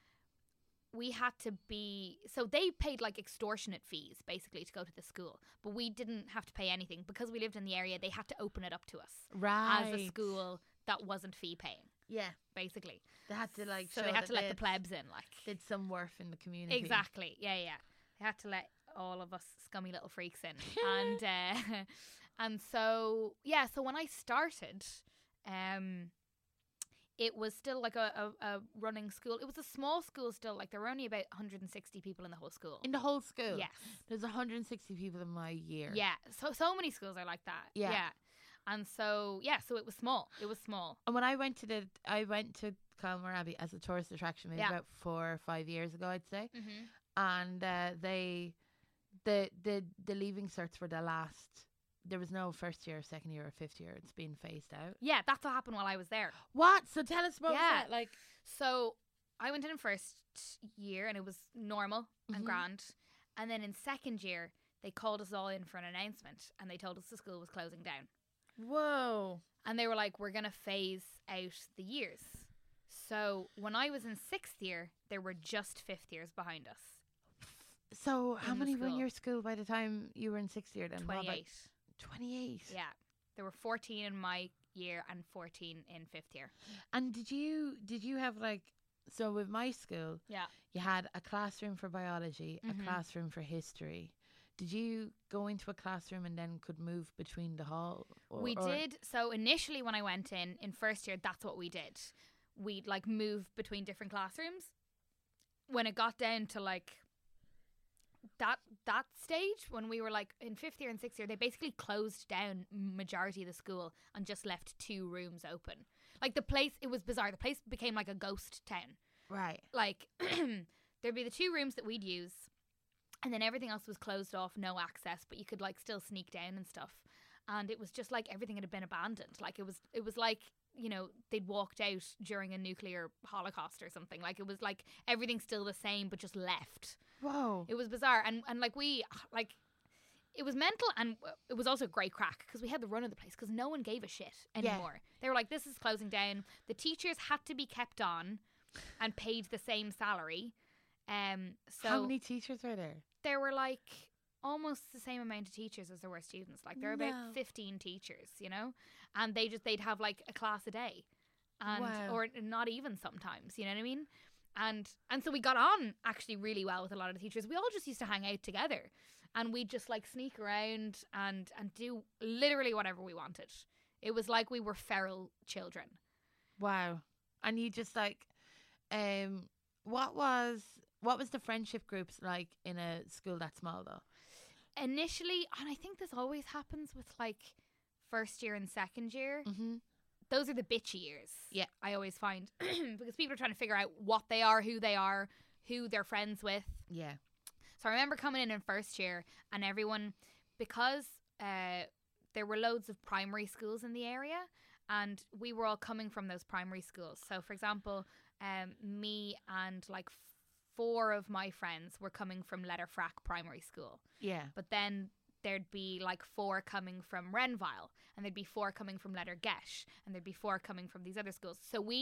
we had to be, so they paid like extortionate fees basically to go to the school, but we didn't have to pay anything because we lived in the area. They had to open it up to us Right. as a school that wasn't fee paying, Yeah. basically. They had to like So show they had that to let the they'd- plebs in, like. did some worth in the community. Exactly. Yeah, yeah. They had to let all of us scummy little freaks in. and uh, and so yeah, so when I started, um it was still like a, a, a running school. It was a small school still, like there were only about one hundred sixty people in the whole school. In the whole school. Yes. There's one hundred sixty people in my year. Yeah. So so many schools are like that. Yeah. Yeah. And so yeah, so it was small. It was small. And when I went to the, I went to Kylemore Abbey as a tourist attraction maybe Yeah. about four or five years ago, I'd say. Mm-hmm. And uh, they, the the the leaving certs were the last. There was no first year, second year, or fifth year. It's been phased out. Yeah, that's what happened while I was there. What? So tell us about Yeah. that. Like, So I went in in first year and it was normal and Mhm. grand. And then in second year, they called us all in for an announcement and they told us the school was closing down. whoa. And they were like, we're going to phase out the years. So when I was in sixth year, there were just fifth years behind us. So how In the many were in school. your school by the time you were in sixth year? Then What about- twenty-eight. twenty-eight. Yeah. There were fourteen in my year and fourteen in fifth year. And did you did you have like, so with my school, Yeah. you had a classroom for biology, Mhm. a classroom for history. Did you go into a classroom and then could move between the hall? Or, We or- did. So initially when I went in, in first year, that's what we did. We'd like move between different classrooms. When it got down to like that that stage, when we were like in fifth year and sixth year, they basically closed down majority of the school and just left two rooms open. Like the place, it was bizarre. The place became like a ghost town. Right. Like there'd be the two rooms that we'd use, and then everything else was closed off, no access, but you could like still sneak down and stuff. And it was just like everything had been abandoned. Like it was it was like, you know, they'd walked out during a nuclear holocaust or something. Like it was like everything's still the same but just left. Whoa. It was bizarre. And and like we like it was mental, and it was also great crack because we had the run of the place because no one gave a shit Yeah. anymore. They were like, this is closing down. The teachers had to be kept on and paid the same salary. Um, so How many teachers were there? there were like almost the same amount of teachers as there were students. Like there were No. about fifteen teachers, you know, and they just they'd have like a class a day, and Wow. or not even sometimes, you know what I mean. And and so we got on actually really well with a lot of the teachers. We all just used to hang out together, and we'd just like sneak around and and do literally whatever we wanted. It was like we were feral children. Wow. And you just like, um, what was what was the friendship groups like in a school that small though? Initially, and I think this always happens with like first year and second year. Mm-hmm. Those are the bitchy years. Yeah. I always find because people are trying to figure out what they are, who they are, who they're friends with. Yeah. So I remember coming in in first year, and everyone, because uh, there were loads of primary schools in the area, and we were all coming from those primary schools. So, for example, um, me and like four of my friends were coming from Letterfrack Primary School. Yeah. But then there'd be like four coming from Renville, and there'd be four coming from Lettergesh, and there'd be four coming from these other schools. So we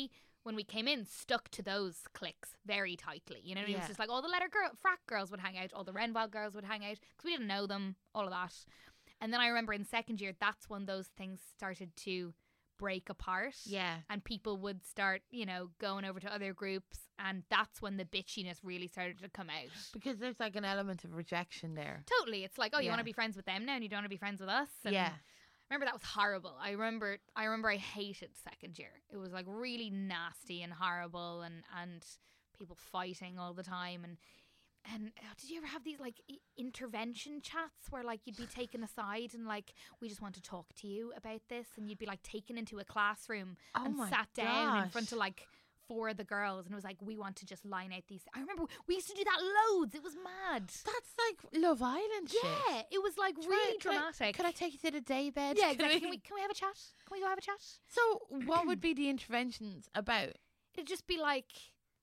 when we came in, stuck to those cliques very tightly. You know, it Yeah. was just like all the letter girl, frat girls would hang out, all the Renval girls would hang out because we didn't know them, all of that. And then I remember in second year, that's when those things started to break apart. Yeah. And people would start, you know, going over to other groups, and that's when the bitchiness really started to come out. Because there's like an element of rejection there. Totally. It's like, oh, you Yeah. want to be friends with them now and you don't want to be friends with us? And Yeah. I remember that was horrible. I remember I remember I hated second year. It was like really nasty and horrible, and, and people fighting all the time. And and uh, did you ever have these like I- intervention chats where like you'd be taken aside and like, we just want to talk to you about this, and you'd be like taken into a classroom Oh and my sat down in gosh. front of like four of the girls, and it was like, we want to just line out these. I remember we used to do that loads. It was mad. That's like Love Island shit. Yeah, it was like Try- really can I- dramatic. Can I take you to the day bed? Yeah, Can exactly. we- Can we can we have a chat? Can we go have a chat? So, what would be the interventions about? It'd just be like,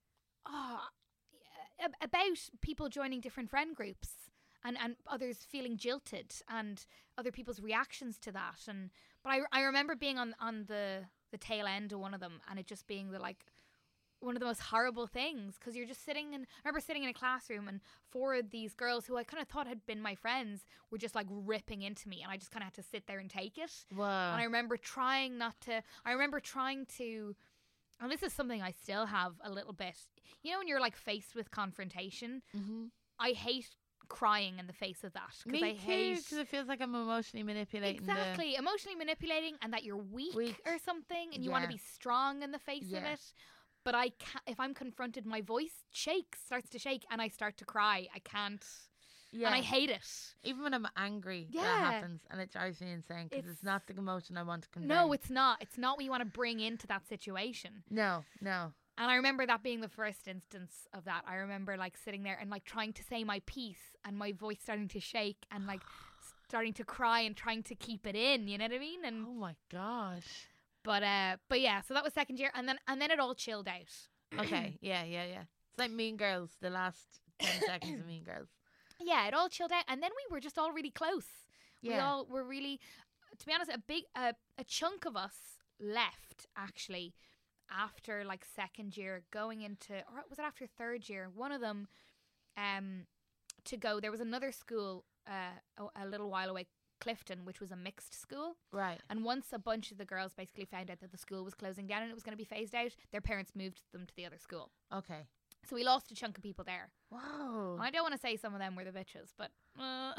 oh, ab- about people joining different friend groups, and, and others feeling jilted, and other people's reactions to that. And but I, I remember being on on the the tail end of one of them, and it just being the like one of the most horrible things, because you're just sitting and I remember sitting in a classroom, and four of these girls who I kind of thought had been my friends were just like ripping into me, and I just kind of had to sit there and take it. Wow. And I remember trying not to, I remember trying to, and this is something I still have a little bit, you know, when you're like faced with confrontation, mm-hmm. I hate crying in the face of that. Because Me I too, hate. because it feels like I'm emotionally manipulating. the- Exactly. Emotionally manipulating, and that you're weak, Weak. or something, and you want to Yeah. be strong in the face of Yeah. it. But I can't, if I'm confronted, my voice shakes, starts to shake, and I start to cry. I can't. Yeah. And I hate it. Even when I'm angry, Yeah. that happens, and it drives me insane because it's, It's- not the emotion I want to convey. No, it's not. It's not what you want to bring into that situation. no, no. And I remember that being the first instance of that. I remember like sitting there and like trying to say my piece, and my voice starting to shake, and like starting to cry and trying to keep it in, you know what I mean? And Oh my gosh. but uh but yeah, so that was second year, and then and then it all chilled out. Okay, yeah, yeah, yeah. It's like Mean Girls, the last ten seconds of Mean Girls. Yeah, it all chilled out, and then we were just all really close. We Yeah. all were really, to be honest, a big uh, a chunk of us left actually after like second year, going into, or was it after third year? One of them, um, to go. There was another school, uh, a, a little while away, Clifton, which was a mixed school. Right. And once a bunch of the girls basically found out that the school was closing down and it was going to be phased out, their parents moved them to the other school. Okay. So we lost a chunk of people there. Wow. And I don't want to say some of them were the bitches, but uh,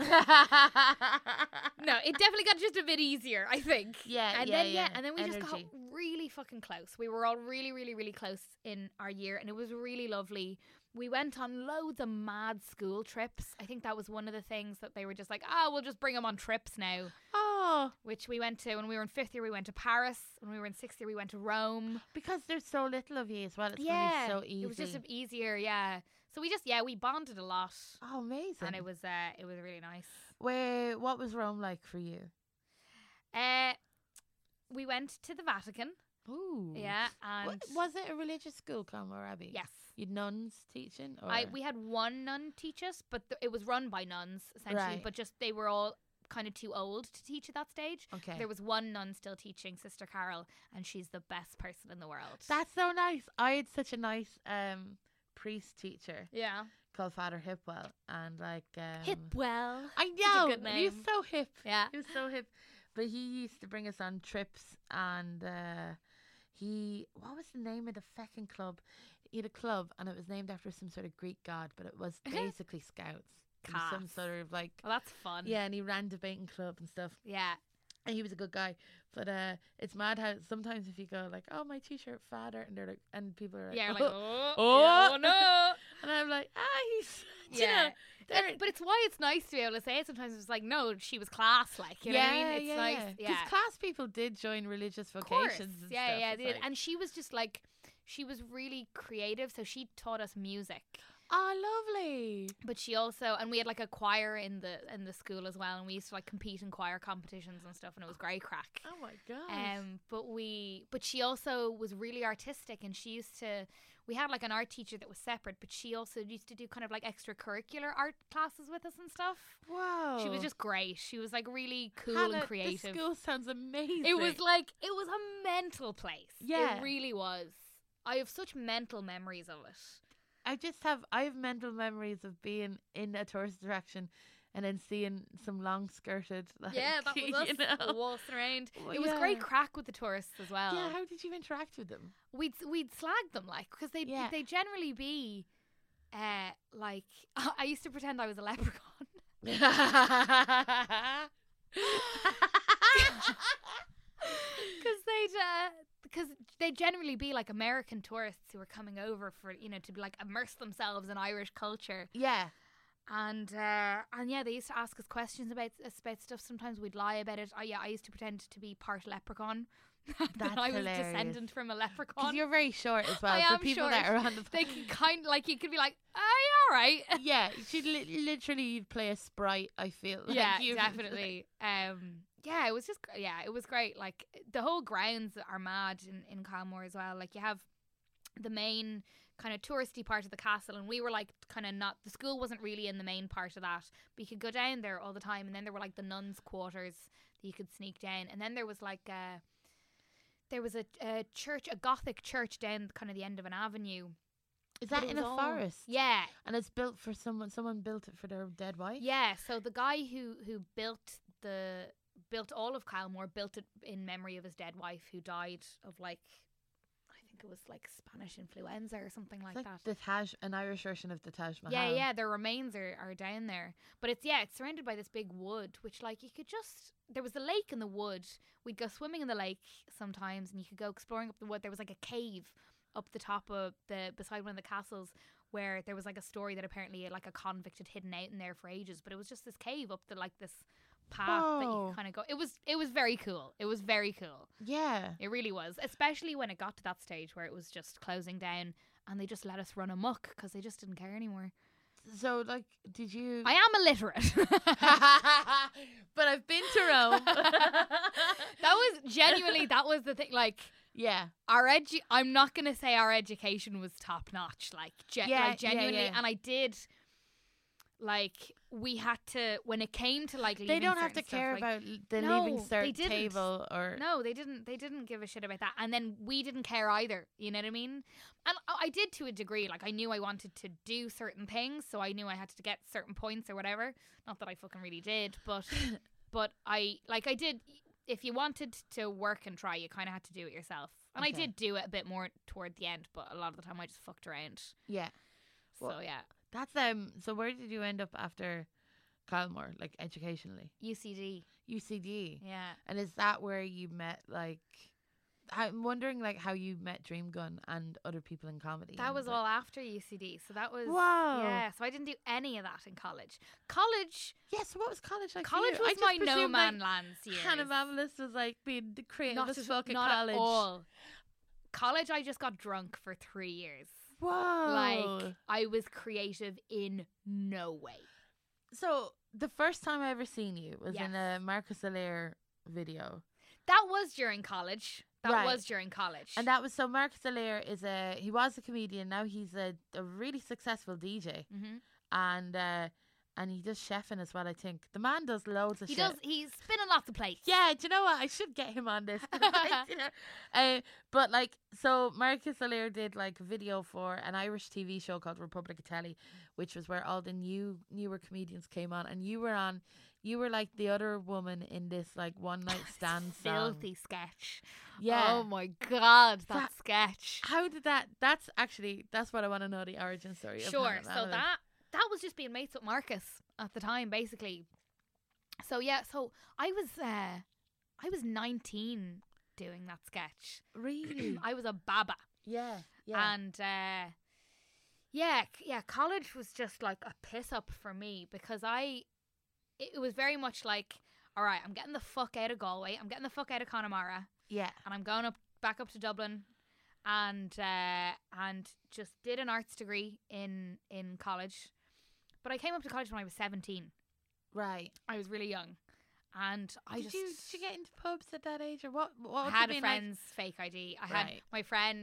no, it definitely got just a bit easier, I think. Yeah, and yeah, then yeah. and then we just got Energy. really fucking close. We were all really, really, really close in our year, and it was really lovely. We went on loads of mad school trips. I think that was one of the things that they were just like, ah, oh, we'll just bring them on trips now. Oh, Which we went to when we were in fifth year. We went to Paris. When we were in sixth year, we went to Rome. because there's so little of you as well. It's yeah, gonna be so easy. it was just a- easier. Yeah. So we just yeah we bonded a lot, oh, amazing. and it was uh it was really nice. Where? What was Rome like for you? Uh, we went to the Vatican. Ooh. Yeah, Wa- and was it a religious school, Conmore Abbey? yes, You'd nuns teaching? Or? I we had one nun teach us, but th- it was run by nuns essentially. Right. But just they were all kind of too old to teach at that stage. Okay. There was one nun still teaching, Sister Carol, and she's the best person in the world. That's so nice. I had such a nice um priest teacher yeah, called Father Hipwell, and like um, Hipwell. I Such a know good he was name. so hip. Yeah. He was so hip. But he used to bring us on trips, and uh, he what was the name of the feckin' club? He had a club, and it was named after some sort of Greek god, but it was basically Scouts. It was some Class. sort of like Well, that's fun. yeah, and he ran debating club and stuff. Yeah. And he was a good guy, but uh, it's mad how sometimes if you go like, "Oh, my t-shirt, father," and they're like, and people are like, Yeah, like, "Oh," oh, Oh. oh no. and I'm like, "Ah, he's you Yeah. know, they're- And- but it's why it's nice to be able to say it sometimes. It's like, no, she was class, like, you know what I mean? It's yeah, nice. yeah. Yeah. class people did join religious Of course. vocations. And Yeah, stuff. yeah, It's they did. like, And she was just like, she was really creative, so she taught us music. oh, lovely. But she also, and we had like a choir in the in the school as well, and we used to like compete in choir competitions and stuff, and it was great crack. Oh my god. Um, but we, but she also was really artistic, and she used to. We had like an art teacher that was separate, but she also used to do kind of like extracurricular art classes with us and stuff. wow. She was just great. She was like really cool Hannah, and creative. The school sounds amazing. It was like it was a mental place. Yeah. It really was. I have such mental memories of it. I just have I have mental memories of being in a tourist attraction and then seeing some long skirted like, Yeah, that was us you know? waltzing around. Well, It was yeah. great crack with the tourists as well. Yeah, how did you interact with them? We'd we'd slag them like because they Yeah. they generally be uh like I used to pretend I was a leprechaun. Because they'd uh, because they generally be like American tourists who are coming over for you know to be like immerse themselves in Irish culture. Yeah. And uh, and yeah, they used to ask us questions about about stuff. Sometimes we'd lie about it. Oh yeah, I used to pretend to be part leprechaun. that That's I was hilarious. descendant from a Because leprechaun. you're very short as well. I For am people short. that are on the They could kind like you could be like, oh, yeah, all right. yeah, she'd li- literally you'd play a sprite. I feel like Yeah, you- definitely. Um, yeah, it was just gr- yeah, it was great. Like the whole grounds are mad in in Calmore as well. Like you have the main kind of touristy part of the castle, and we were like kind of not the school wasn't really in the main part of that, but you could go down there all the time. And then there were like the nuns' quarters that you could sneak down, and then there was like uh there was a, a church, a Gothic church down kind of the end of an avenue. Is But that it in was a all- forest? Yeah, And it's built for someone. Someone built it for their dead wife. yeah. So the guy who who built the built all of Calmore built it in memory of his dead wife who died of like I think it was like Spanish influenza or something like, It's like that. the Taj, an Irish version of the Taj Mahal. Yeah, yeah, their remains are, are down there. But it's, yeah, it's surrounded by this big wood, which, like, you could just... There was a lake in the wood. We'd go swimming in the lake sometimes, and you could go exploring up the wood. There was, like, a cave up the top of the... beside one of the castles where there was, like, a story that apparently, like, a convict had hidden out in there for ages. But it was just this cave up the, like, this path that you Whoa. could kind of go... It was, it was very cool. It was very cool. Yeah. It really was, especially when it got to that stage where it was just closing down and they just let us run amok because they just didn't care anymore. So, like, did you? I am illiterate. But I've been to Rome. That was genuinely, that was the thing. Like, Yeah. our edu- I'm not going to say our education was top notch. Like, ge- Yeah, like genuinely. yeah, yeah. And I did, like, we had to, when it came to, like, They leaving don't have to certain stuff, care like, about l- the No, leaving they cert didn't. table or. No, they didn't. They didn't give a shit about that. And then we didn't care either. You know what I mean? And I I did to a degree. Like I knew I wanted to do certain things, so I knew I had to get certain points or whatever. Not that I fucking really did, but but I like I did. If you wanted to work and try, you kind of had to do it yourself. And I Okay. did do it a bit more toward the end, but a lot of the time I just fucked around. Yeah. So Well- yeah, That's um. So where did you end up after Calmore, like educationally? U C D. U C D. Yeah. And is that where you met like? I'm wondering like how you met Dream Gun and other people in comedy. That and, was like- all after U C D. So that was Wow. yeah. So I didn't do any of that in college. College. Yeah. So what was college like? for College you? I was just my no presumed, man like, lands years. Hannah Mamalis was like being the creative Not, as as, fuck at not college. at all. College, I just got drunk for three years. Whoa. Like I was creative in no way. So the first time I ever seen you was in Yes. a Marcus Allaire video. That was during college. That Right. was during college. And that was so Marcus Allaire is a he was a comedian, now he's a, a really successful D J. hmm And uh and he does chefing as well, I think. The man does loads of he shit. does. He's spinning lots of plates. Yeah, do you know what? I should get him on this. You know? uh, but like, so Marcus Allaire did like a video for an Irish T V show called Republic of Telly, which was where all the new newer comedians came on, and you were on. You were like the other woman in this like one night stand song. Filthy sketch. Yeah. Oh my god, that, That- sketch. How did that? That's actually that's what I want to know, the origin story. Of Sure. Hannah So Mamalis. that that was just being mates with Marcus at the time, basically. So yeah. So I was uh, I was nineteen doing that sketch. really, I was a baba, yeah, yeah, and uh, yeah, c- yeah. College was just like a piss up for me because I. It was very much like, all right, I'm getting the fuck out of Galway. I'm getting the fuck out of Connemara. yeah. And I'm going up back up to Dublin, and uh, and just did an arts degree in in college. But I came up to college when I was seventeen. Right. I was really young, and I did just you did you get into pubs at that age, or what? What I would had you a been like? friend's fake I D. I had Right. my friend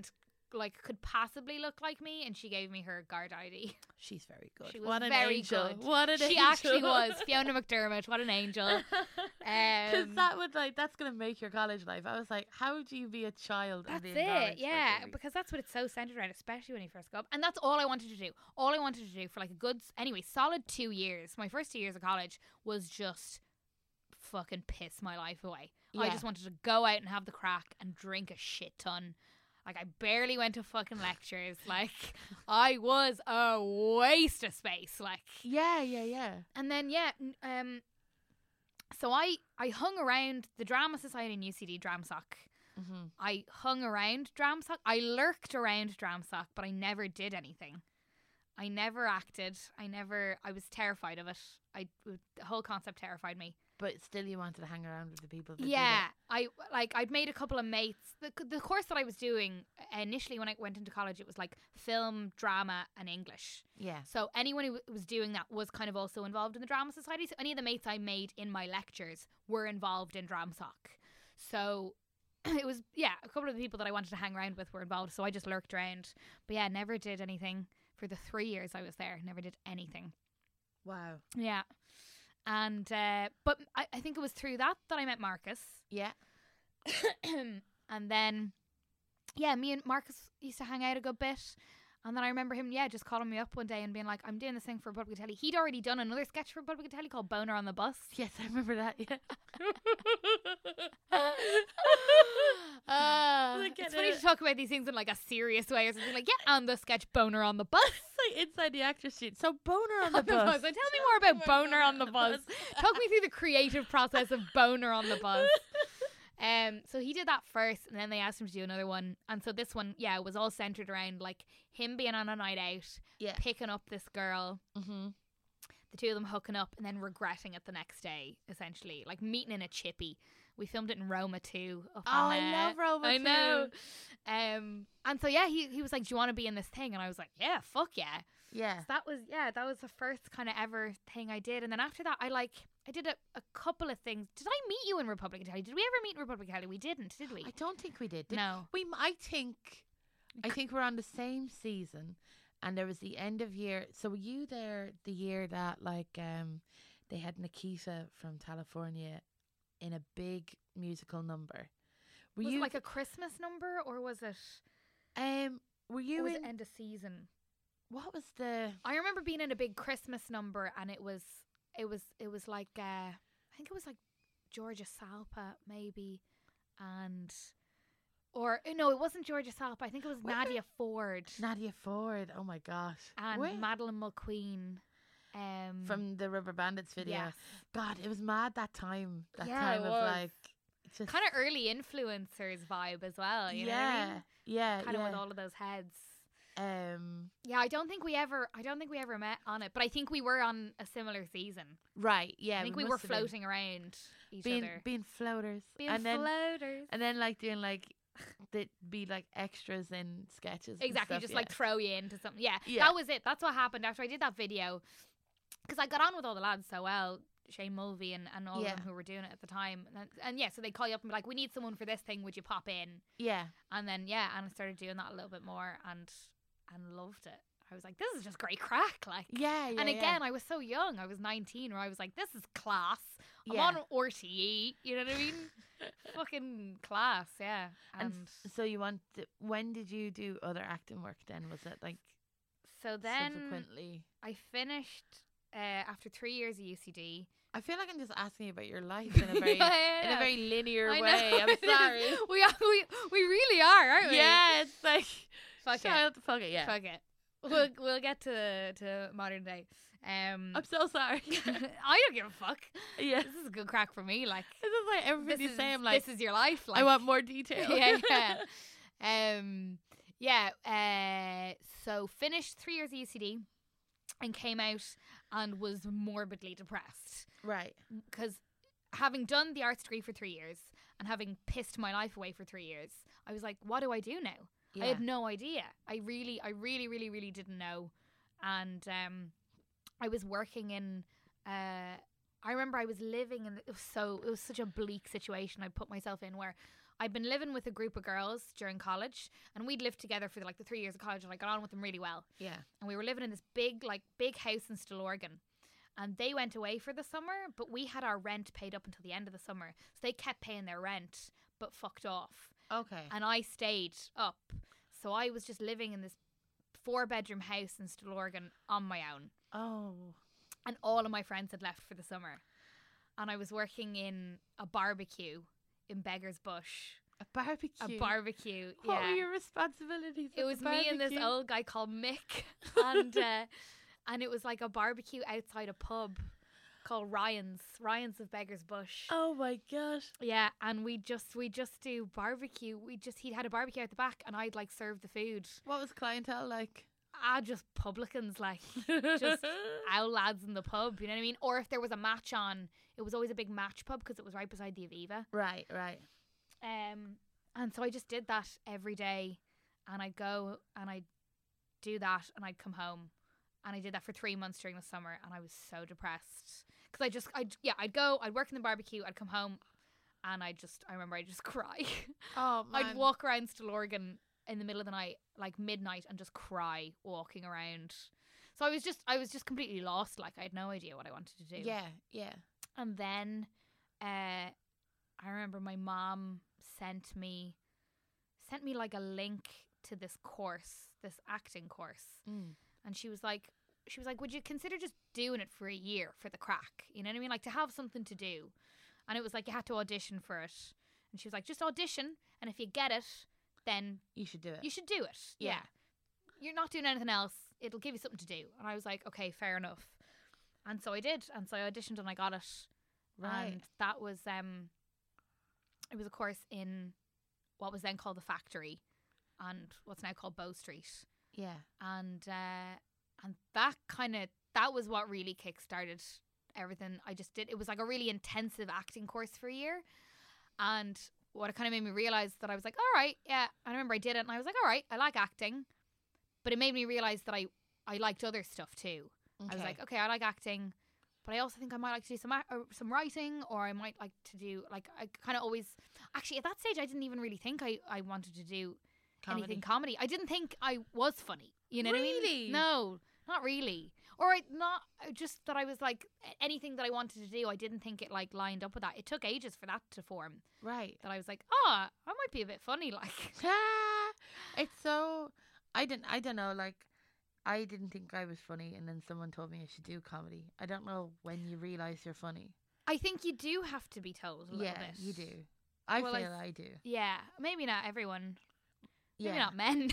like could possibly look like me, and she gave me her guard I D. She's very good. She was what an very angel. good. What an She angel. actually was. Fiona McDermott, what an angel. Because Um, that would like that's gonna make your college life. I was like, how do you be a child That's and be in it, college for yeah, three because that's what it's so centered around, especially when you first go up. And that's all I wanted to do. All I wanted to do for like a good, anyway, solid two years. My first two years of college was just fucking piss my life away. I Yeah. just wanted to go out and have the crack and drink a shit ton. Like, I barely went to fucking lectures. Like, I was a waste of space. Like, Yeah, yeah, yeah. and then yeah, n- um, so I I hung around the Drama Society in U C D, Dramsoc. Mm-hmm. I hung around Dramsoc. I lurked around Dramsoc, but I never did anything. I never acted. I never. I was terrified of it. I the whole concept terrified me. But still, you wanted to hang around with the people. That did Yeah, it. I like I'd made a couple of mates. The the course that I was doing initially when I went into college, it was like film, drama, and English. Yeah. So anyone who w- was doing that was kind of also involved in the Drama Society. So any of the mates I made in my lectures were involved in Dramsoc. So it was, yeah, a couple of the people that I wanted to hang around with were involved. So I just lurked around. But yeah, never did anything for the three years I was there. Never did anything. Wow. Yeah. And, uh, but I, I think it was through that that I met Marcus. Yeah. And then, yeah, me and Marcus used to hang out a good bit. And then I remember him, yeah, just calling me up one day and being like, I'm doing this thing for Republic of Telly. He'd already done another sketch for Republic of Telly called Boner on the Bus. Yes, I remember that. Yeah. Uh, Look at it's funny it. to talk about these things in like a serious way or something like, yeah, and the sketch Boner on the Bus. It's like inside the actor sheet. So boner on the On the bus. bus. So tell me more about Boner on the Bus. Talk me through the creative process of Boner on the Bus. Um, so he did that first, and then they asked him to do another one. And so this one, yeah, was all centered around like him being on a night out, Yeah. picking up this girl, Mm-hmm. the two of them hooking up, and then regretting it the next day, essentially, like meeting in a chippy. We filmed it in Roma too. Up Oh, on, I uh, love Roma I too. know. Um, and so yeah, he he was like, "Do you want to be in this thing?" And I was like, "Yeah, fuck yeah." Yeah. So that was yeah, that was the first kind of ever thing I did. And then after that, I like I did a, a couple of things. Did I meet you in Republic of Telly? Did we ever meet in Republic of Telly? We didn't, did we? I don't think we did. did No. We. I think. I think we're on the same season, and there was the end of year. So were you there the year that like um they had Nikita from California in a big musical number? Were Was you it like a Christmas number, or was it? um? Were Or you was in? it end of season? What was the? I remember being in a big Christmas number, and it was it was it was like uh, I think it was like Georgia Salpa maybe, and or uh, no, it wasn't Georgia Salpa. I think it was Where- Nadia Ford Nadia Ford. Oh my gosh. and Where? Madeline McQueen. Um, From the River Bandits video. yes. God, it was mad that time. That Yeah, time it of was. like just kind of early influencers vibe as well. You know what I yeah, mean? yeah, Kind of yeah. with all of those heads. um, Yeah, I don't think we ever. I don't think we ever met on it, but I think we were on a similar season. right, yeah. I think we, were must have been. floating around each being other. being floaters, Being and then floaters. and then like doing like they'd be like extras in sketches. and Exactly, stuff, just yeah. like throw you into something. Yeah, Yeah. that was it. That's what happened after I did that video. Because I got on with all the lads so well, Shane Mulvey and, and all Yeah. of them who were doing it at the time. And, and yeah, so they call you up and be like, we need someone for this thing. Would you pop in? yeah, And then, yeah, and I started doing that a little bit more and and loved it. I was like, this is just great crack. Like, yeah, yeah. and yeah. again, I was so young. I was nineteen, where I was like, this is class. I'm Yeah. on R T E. You know what I mean? Fucking class, yeah. and And, s- so you want? To, when did you do other acting work? Then was it like so then subsequently? I finished uh, after three years of U C D. I feel like I'm just asking you about your life in a very Yeah, yeah, in a yeah. very linear I know. way. I'm It is. sorry. we are, we we really are, aren't we? Yeah, it's like Fuck child, fuck it, it. yeah. Fuck it. We'll we'll get to to modern day. Um, I'm so sorry. I don't give a fuck. yeah, This is a good crack for me. Like this is like everything this you is say. I'm like, this is your life. Like, I want more detail. yeah, yeah. Um, yeah. Uh, so finished three years of U C D, and came out and was morbidly depressed right. because having done the arts degree for three years and having pissed my life away for three years, I was like, what do I do now? Yeah. I had no idea. I really, I really, really, really didn't know. And um, I was working in. Uh, I remember I was living in. It was so. It was such a bleak situation I put myself in where I'd been living with a group of girls during college, and we'd lived together for like the three years of college, and I got on with them really well. Yeah. And we were living in this big, like, big house in Stillorgan. And they went away for the summer, but we had our rent paid up until the end of the summer. So they kept paying their rent, but fucked off. Okay. And I stayed up. So I was just living in this four-bedroom house in Stillorgan on my own. Oh. And all of my friends had left for the summer. And I was working in a barbecue in Beggar's Bush. A barbecue. A barbecue, What yeah. were your responsibilities? It at was the me and this barbecue? old guy called Mick. and uh, and it was like a barbecue outside a pub called Ryan's. Ryan's of Beggar's Bush. Oh my gosh. Yeah, and we just we just do barbecue. We just he had a barbecue at the back, and I'd like serve the food. What was clientele like? Ah, just publicans, like just our lads in the pub. You know what I mean? Or if there was a match on, it was always a big match pub because it was right beside the Aviva. Right, right. Um, and so I just did that every day, and I'd go and I'd do that, and I'd come home, and I did that for three months during the summer, and I was so depressed because I just, I yeah, I'd go, I'd work in the barbecue, I'd come home, and I just, I remember I'd just cry. Oh man. I'd walk around Stillorgan in the middle of the night, like midnight, and just cry walking around. So I was just, I was just completely lost. Like I had no idea what I wanted to do. Yeah, yeah. And then, uh, I remember my mom sent me, sent me like a link to this course, this acting course. Mm. And she was like, she was like, would you consider just doing it for a year for the crack? You know what I mean? Like to have something to do. And it was like, you had to audition for it. And she was like, just audition. And if you get it, then You should do it. you should do it. Yeah. Yeah. You're not doing anything else. It'll give you something to do. And I was like, okay, fair enough. And so I did. And so I auditioned and I got it. Right. And that was, um, it was a course in what was then called the Factory and what's now called Bow Street. Yeah. And, uh, and that kind of, that was what really kickstarted everything I just did. It was like a really intensive acting course for a year. And what it kind of made me realize that I was like, all right, yeah. I remember I did it and I was like, all right, I like acting. But it made me realize that I, I liked other stuff too. Okay. I was like, okay, I like acting, but I also think I might like to do some ac- or some writing, or I might like to do, like, I kind of always, actually at that stage I didn't even really think I, I wanted to do Comedy. anything comedy. I didn't think I was funny. You know what I Really? mean? No, not really. Or I, not, just that I was like, anything that I wanted to do, I didn't think it like lined up with that. It took ages for that to form. Right. That I was like, oh, I might be a bit funny, like. Ah, it's so I didn't I don't know, like I didn't think I was funny and then someone told me I should do comedy. I don't know when you realise you're funny. I think you do have to be told a little Yeah, bit. you do. I Well, I feel th- I, do. Yeah, maybe not everyone. Maybe Yeah. not men.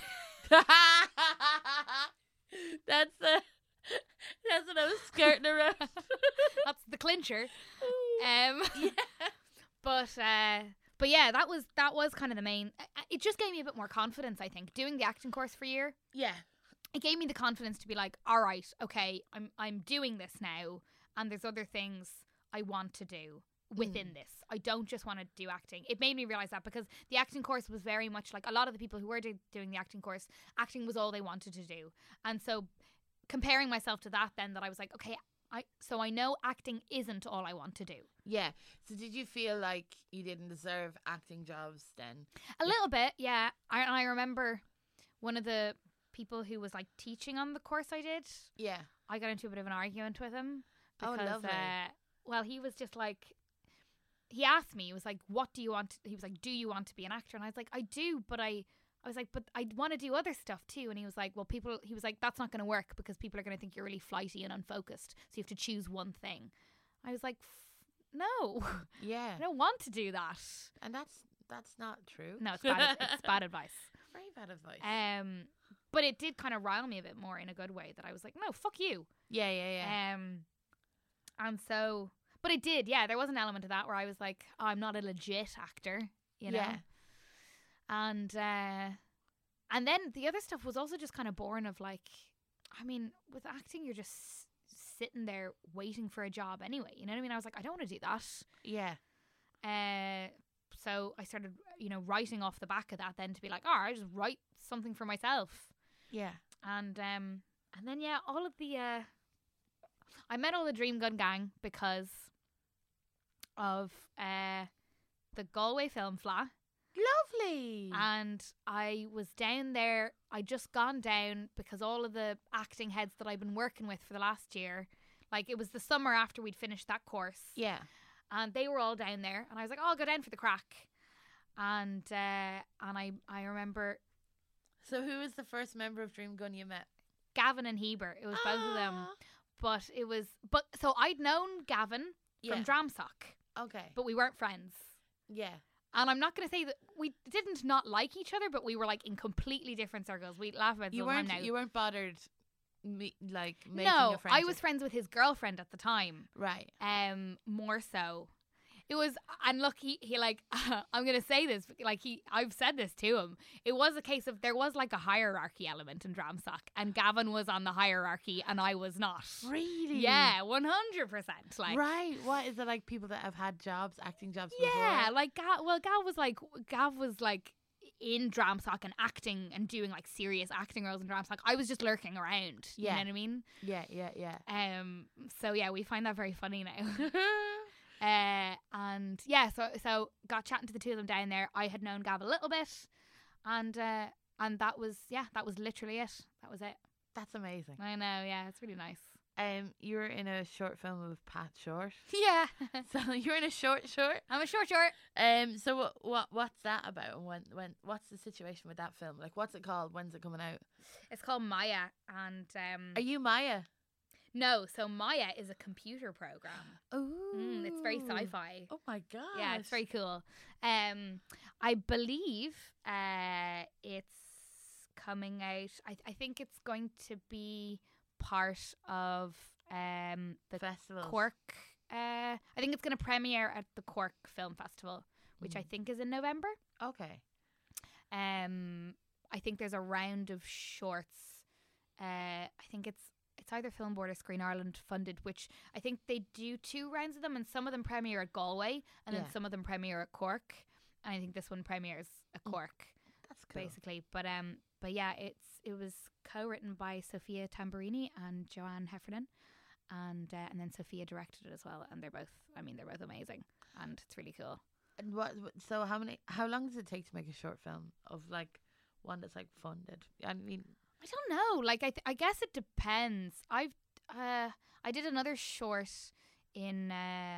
That's the that's what I was skirting around. That's the clincher. Um, Yeah. but uh, but yeah, that was that was kind of the main. It just gave me a bit more confidence. I think doing the acting course for a year, Yeah. it gave me the confidence to be like, all right, okay, I'm I'm doing this now, and there's other things I want to do within Mm. this. I don't just want to do acting. It made me realize that because the acting course was very much like a lot of the people who were do- doing the acting course, acting was all they wanted to do, and so comparing myself to that, then that I was like, okay, I so I know acting isn't all I want to do. Yeah. So did you feel like you didn't deserve acting jobs then? A little bit, yeah. I and I remember one of the people who was like teaching on the course I did. Yeah. I got into a bit of an argument with him Oh, because, lovely. uh, well, he was just like, he asked me, he was like, "What do you want?" To, he was like, "Do you want to be an actor?" And I was like, "I do, but I." I was like, but I want to do other stuff too. And he was like, well, people, he was like, that's not going to work because people are going to think you're really flighty and unfocused. So you have to choose one thing. I was like, no, Yeah. I don't want to do that. And that's that's not true. No, it's bad, it's bad advice. Very bad advice. Um, but it did kind of rile me a bit more in a good way that I was like, no, fuck you. yeah, yeah, yeah. Um, and so, but it did, yeah, there was an element of that where I was like, oh, I'm not a legit actor, you know? Yeah. And, uh, and then the other stuff was also just kind of born of like, I mean, with acting, you're just s- sitting there waiting for a job anyway, you know what I mean? I was like, I don't want to do that. Yeah. Uh, so I started, you know, writing off the back of that then to be like, oh, I just write something for myself. Yeah. And um, and then yeah, all of the uh, I met all the Dream Gun gang because of uh, the Galway Film Fleadh Lovely. And I was down there. I'd just gone down because all of the acting heads that I've been working with for the last year, like it was the summer after we'd finished that course. Yeah. And they were all down there. And I was like, oh, I'll go down for the crack. And uh, and I, I remember... So who was the first member of Dream Gun you met? Gavin and Heber. It was ah. both of them. But it was... But so I'd known Gavin yeah. from Dramsock. Okay. But we weren't friends. Yeah. And I'm not going to say that we didn't not like each other, but we were like in completely different circles. We laugh about it you all the time weren't now. You weren't bothered, me, like making no, a friendship. I was friends with his girlfriend at the time. Right. Um, more so. It was, and look, he, he like, I'm going to say this, like he, I've said this to him. It was a case of, there was like a hierarchy element in Dramsock, and Gavin was on the hierarchy and I was not. Really? Yeah, one hundred percent. Like, right. What is it like people that have had jobs, acting jobs yeah, before? like, Gav, well, Gav was like, Gav was like in Dramsock and acting and doing like serious acting roles in Dramsock. I was just lurking around. Yeah. You know what I mean? Yeah, yeah, yeah. Um. So yeah, we find that very funny now. Uh, and yeah, so so got chatting to the two of them down there. I had known Gav a little bit, and uh, and that was yeah, that was literally it. That was it. That's amazing. I know, yeah, it's really nice. Um, you were in a short film with Pat Short. Yeah, So you're in a short short. I'm a short short. Um, so what what what's that about? And when when what's the situation with that film? Like, what's it called? When's it coming out? It's called Maya, and um, Are you Maya? no, so Maya is a computer program. Oh, Mm, it's very sci-fi. Oh my god. Yeah, it's very cool. Um, I believe uh, it's coming out. I I think it's going to be part of um the Festivals. Cork. Uh, I think it's going to premiere at the Cork Film Festival, which Mm. I think is in November. Okay. Um, I think there's a round of shorts. Uh, I think it's. It's either Film Board or Screen Ireland funded, which I think they do two rounds of them, and some of them premiere at Galway, and Yeah. then some of them premiere at Cork. And I think this one premieres at Mm. Cork, That's cool. basically. But um, but yeah, it's it was co-written by Sophia Tamburini and Joanne Heffernan, and uh, and then Sophia directed it as well. And they're both, I mean, they're both amazing, and it's really cool. And what? what- So how many? How long does it take to make a short film of like one that's like funded? I mean, I don't know. Like I, th- I guess it depends. I've, uh, I did another short in, uh,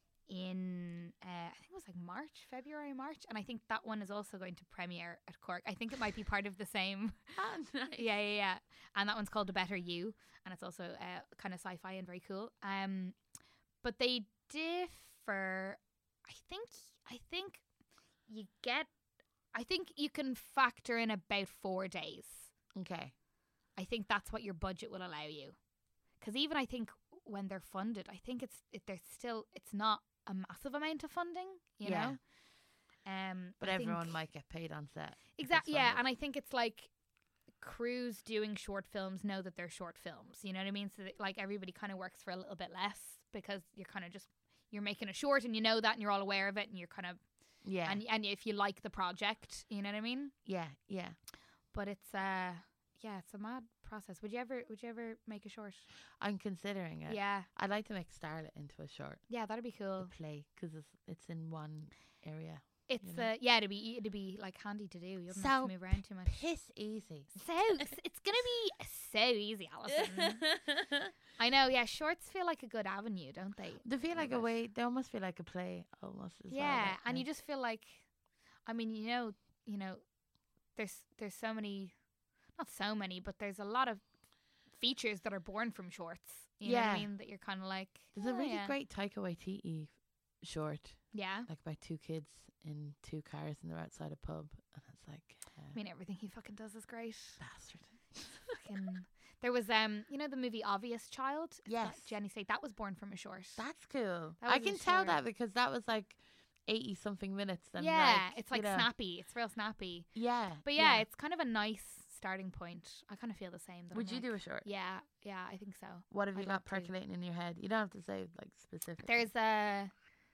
in, uh, I think it was like March, February, March, and I think that one is also going to premiere at Cork. I think it might be part of the same. ah, nice. yeah, yeah, yeah. And that one's called A Better You, and it's also uh, kind of sci-fi and very cool. Um, but they differ. I think. I think you get. I think you can factor in about four days. Okay. I think that's what your budget will allow you. Because even I think when they're funded, I think it's it, there's still it's not a massive amount of funding, you Yeah. know. Um, But I everyone think, might get paid on set. exactly, it's yeah. funded. And I think it's like crews doing short films know that they're short films. You know what I mean? So that, like everybody kind of works for a little bit less because you're kind of just you're making a short and you know that and you're all aware of it and you're kind of Yeah. and and if you like the project, you know what I mean. yeah. Yeah. But it's uh yeah, it's a mad process. Would you ever would you ever make a short? I'm considering it. Yeah, I'd like to make Starlet into a short yeah, that'd be a cool. play because it's it's in one area. It's you know? uh yeah, it'd be it'd be like handy to do. You wouldn't So have to move around too much. Piss easy. So it's, it's gonna be so easy, Alison. I know. Yeah, shorts feel like a good avenue, don't they? They feel like a Love it. way. They almost feel like a play, almost. As well, Yeah, don't and they? you just feel like, I mean, you know, you know, there's there's so many, not so many, but there's a lot of features that are born from shorts. You know what I Yeah. mean? That you're kind of like. There's a "Oh, really yeah." great Taika Waititi short, Yeah. like about two kids in two cars and they're outside a pub, and it's like uh, I mean, everything he fucking does is great. bastard. Fucking. There was um, you know, the movie Obvious Child. It's Yes. got Jenny Slate. That was born from a short. That's cool. That I was a can tell short. that because that was like eighty something minutes. And yeah, like, it's like you know, snappy. It's real snappy. Yeah, But yeah, it's kind of a nice starting point. I kind of feel the same. that Would I'm you like, do a short? Yeah, yeah, I think so. What have you I'd got love to. percolating in your head? You don't have to say like specific. There's a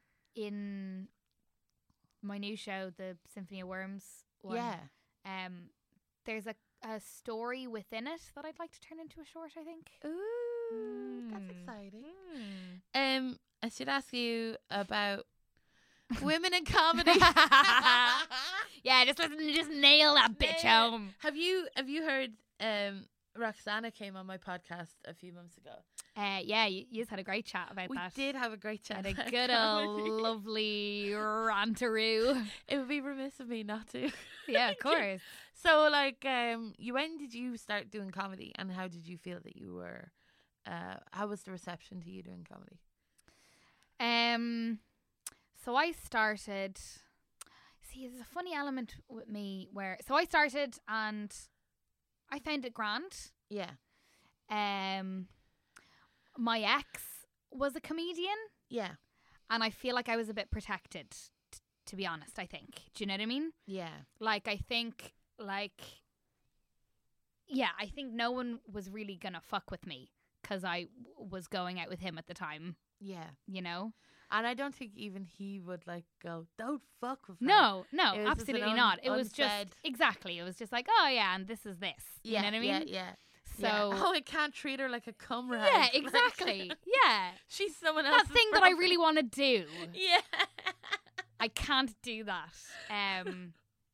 in my new show, the Symphony of Worms one. yeah. Um, there's a a story within it that I'd like to turn into a short. I think. Ooh, that's Mm. exciting. Um, I should ask you about women in comedy. Yeah, just listen, just nail that bitch Yeah. home. Have you have you heard um Roxana came on my podcast a few months ago? Uh, yeah, you, you just had a great chat about We that. did have a great chat. Had a about good comedy. old lovely rantaroo. It would be remiss of me not to. Yeah, of course. So, like, um, you when did you start doing comedy, and how did you feel that you were? Uh, how was the reception to you doing comedy? Um, so I started. See, there's a funny element with me where so I started and I found it grand. Yeah, Um, my ex was a comedian, yeah, and I feel like I was a bit protected. T- to be honest, I think. Do you know what I mean? yeah, Like, I think, like, yeah, I think no one was really gonna fuck with me because I w- was going out with him at the time. yeah. You know? And I don't think even he would like go, "Don't fuck with her." No, no, It was just an absolutely un- not. It was unsaid- just exactly. It was just like, oh yeah, and this is this. Yeah, you know what I mean? yeah, yeah. So yeah. Oh, I can't treat her like a cum rag. yeah, Like, exactly. Yeah, she's someone that else's thing that I property. really want to do. Yeah. I can't do that. Um.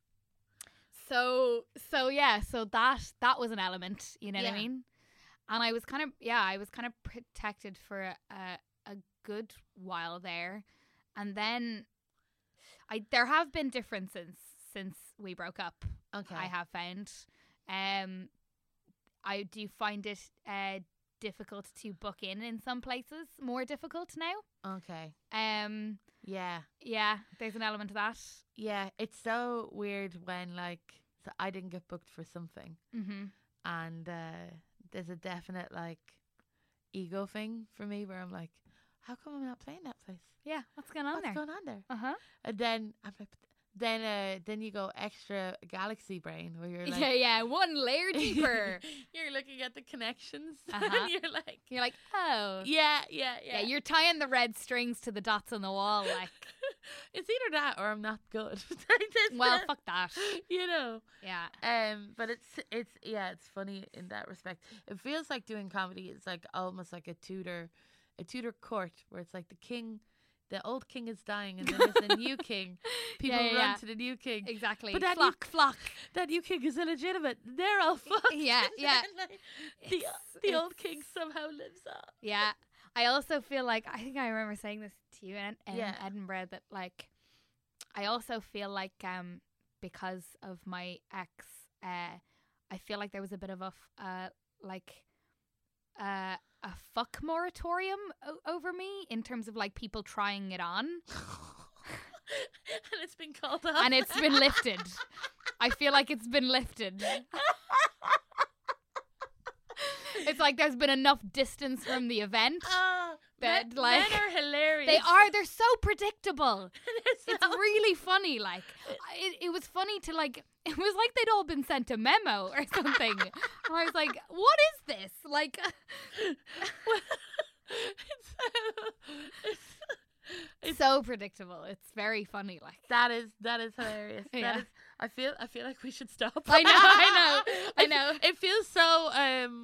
So so yeah, so that that was an element. You know what Yeah. I mean? And I was kind of yeah, I was kind of protected for a, a a good while there, and then I there have been differences since we broke up. Okay. I have found. Um, I do find it uh difficult to book in in some places. More difficult now. Okay. Um. Yeah. Yeah, there's an element of that. Yeah. It's so weird when like so I didn't get booked for something, Mm-hmm. and uh, there's a definite like ego thing for me where I'm like, how come I'm not playing that place? Yeah, what's going on What's there? going on there? Uh huh. And then I'm like, then uh, then you go extra galaxy brain where you're like, yeah, yeah, one layer deeper. you're looking at the connections, Uh-huh. and you're like, You're like, oh, yeah, yeah, yeah. yeah. You're tying the red strings to the dots on the wall. Like, It's either that or I'm not good. There's well, the- fuck that. you know. Yeah. Um, but it's it's yeah, it's funny in that respect. It feels like doing comedy is like almost like a Tudor, a Tudor court where it's like the king, the old king is dying, and then there's a new king. People Yeah, yeah, run yeah. to the new king. Exactly. But that flock, flock. That new king is illegitimate. They're all fucked. Yeah, yeah. And, like, the It's- the old it's- king somehow lives on. Yeah. I also feel like I think I remember saying this to you in, in Yeah. Edinburgh that like I also feel like um because of my ex uh I feel like there was a bit of a f- uh like uh a fuck moratorium o- over me in terms of like people trying it on, And it's been called off. and it's been lifted. I feel like it's been lifted. It's like there's been enough distance from the event. Ah, That, men, like- men are hilarious. They are. They're so predictable. They're It's so- really funny. Like, it, it was funny to like. It was like they'd all been sent a memo or something. Where I was like, "What is this?" Like, it's, it's, it's so predictable. It's very funny. Like, that is that is hilarious. Yeah. That is. I feel. I feel like we should stop. I know, I know, I It- know. It feels so. Um.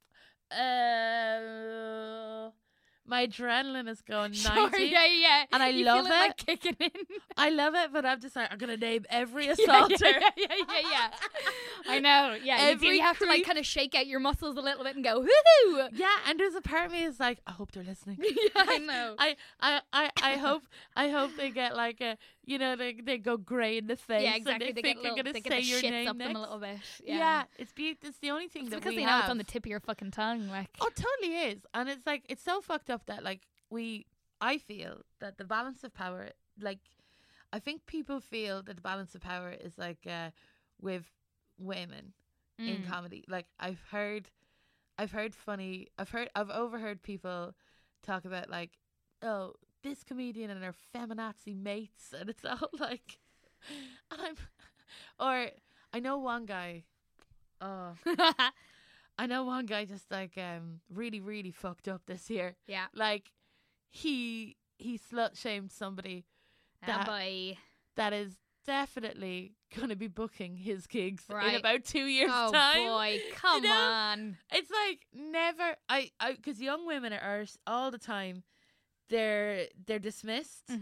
Uh. My adrenaline is going sure, ninety. yeah, yeah. And I You love feel like it. kicking in. I love it, but I'm just like I'm gonna name every yeah, assaulter. yeah, yeah, yeah, yeah. I know. Yeah, you, do, Every you have to like creep- kind of shake out your muscles a little bit and go, woohoo! Yeah, and there's a part of me is like, I hope they're listening. Yeah, I know. I, I, I, I hope I hope they get like a you know they they go grey in the face. Yeah, exactly. And They, they, think get you're little, gonna they say get the your shits name up them next. a little bit. Yeah, Yeah. it's be it's the only thing It's that because we you know have. it's on the tip of your fucking tongue. Like, Oh, it totally is, and it's like it's so fucked up that like we. I feel that the balance of power, like, I think people feel that the balance of power is like uh, with women in Mm. comedy. Like I've heard, I've heard funny, I've heard, I've overheard people talk about like, oh, this comedian and her feminazi mates, and it's all like, and I'm, or I know one guy, oh, I know one guy just like um really really fucked up this year. yeah. Like he he slut shamed somebody Ah, that boy. that is definitely gonna be booking his gigs in Right. about two years Oh time. boy, come know? on. It's like never I I because young women are s- all the time they're they're dismissed Mm-hmm.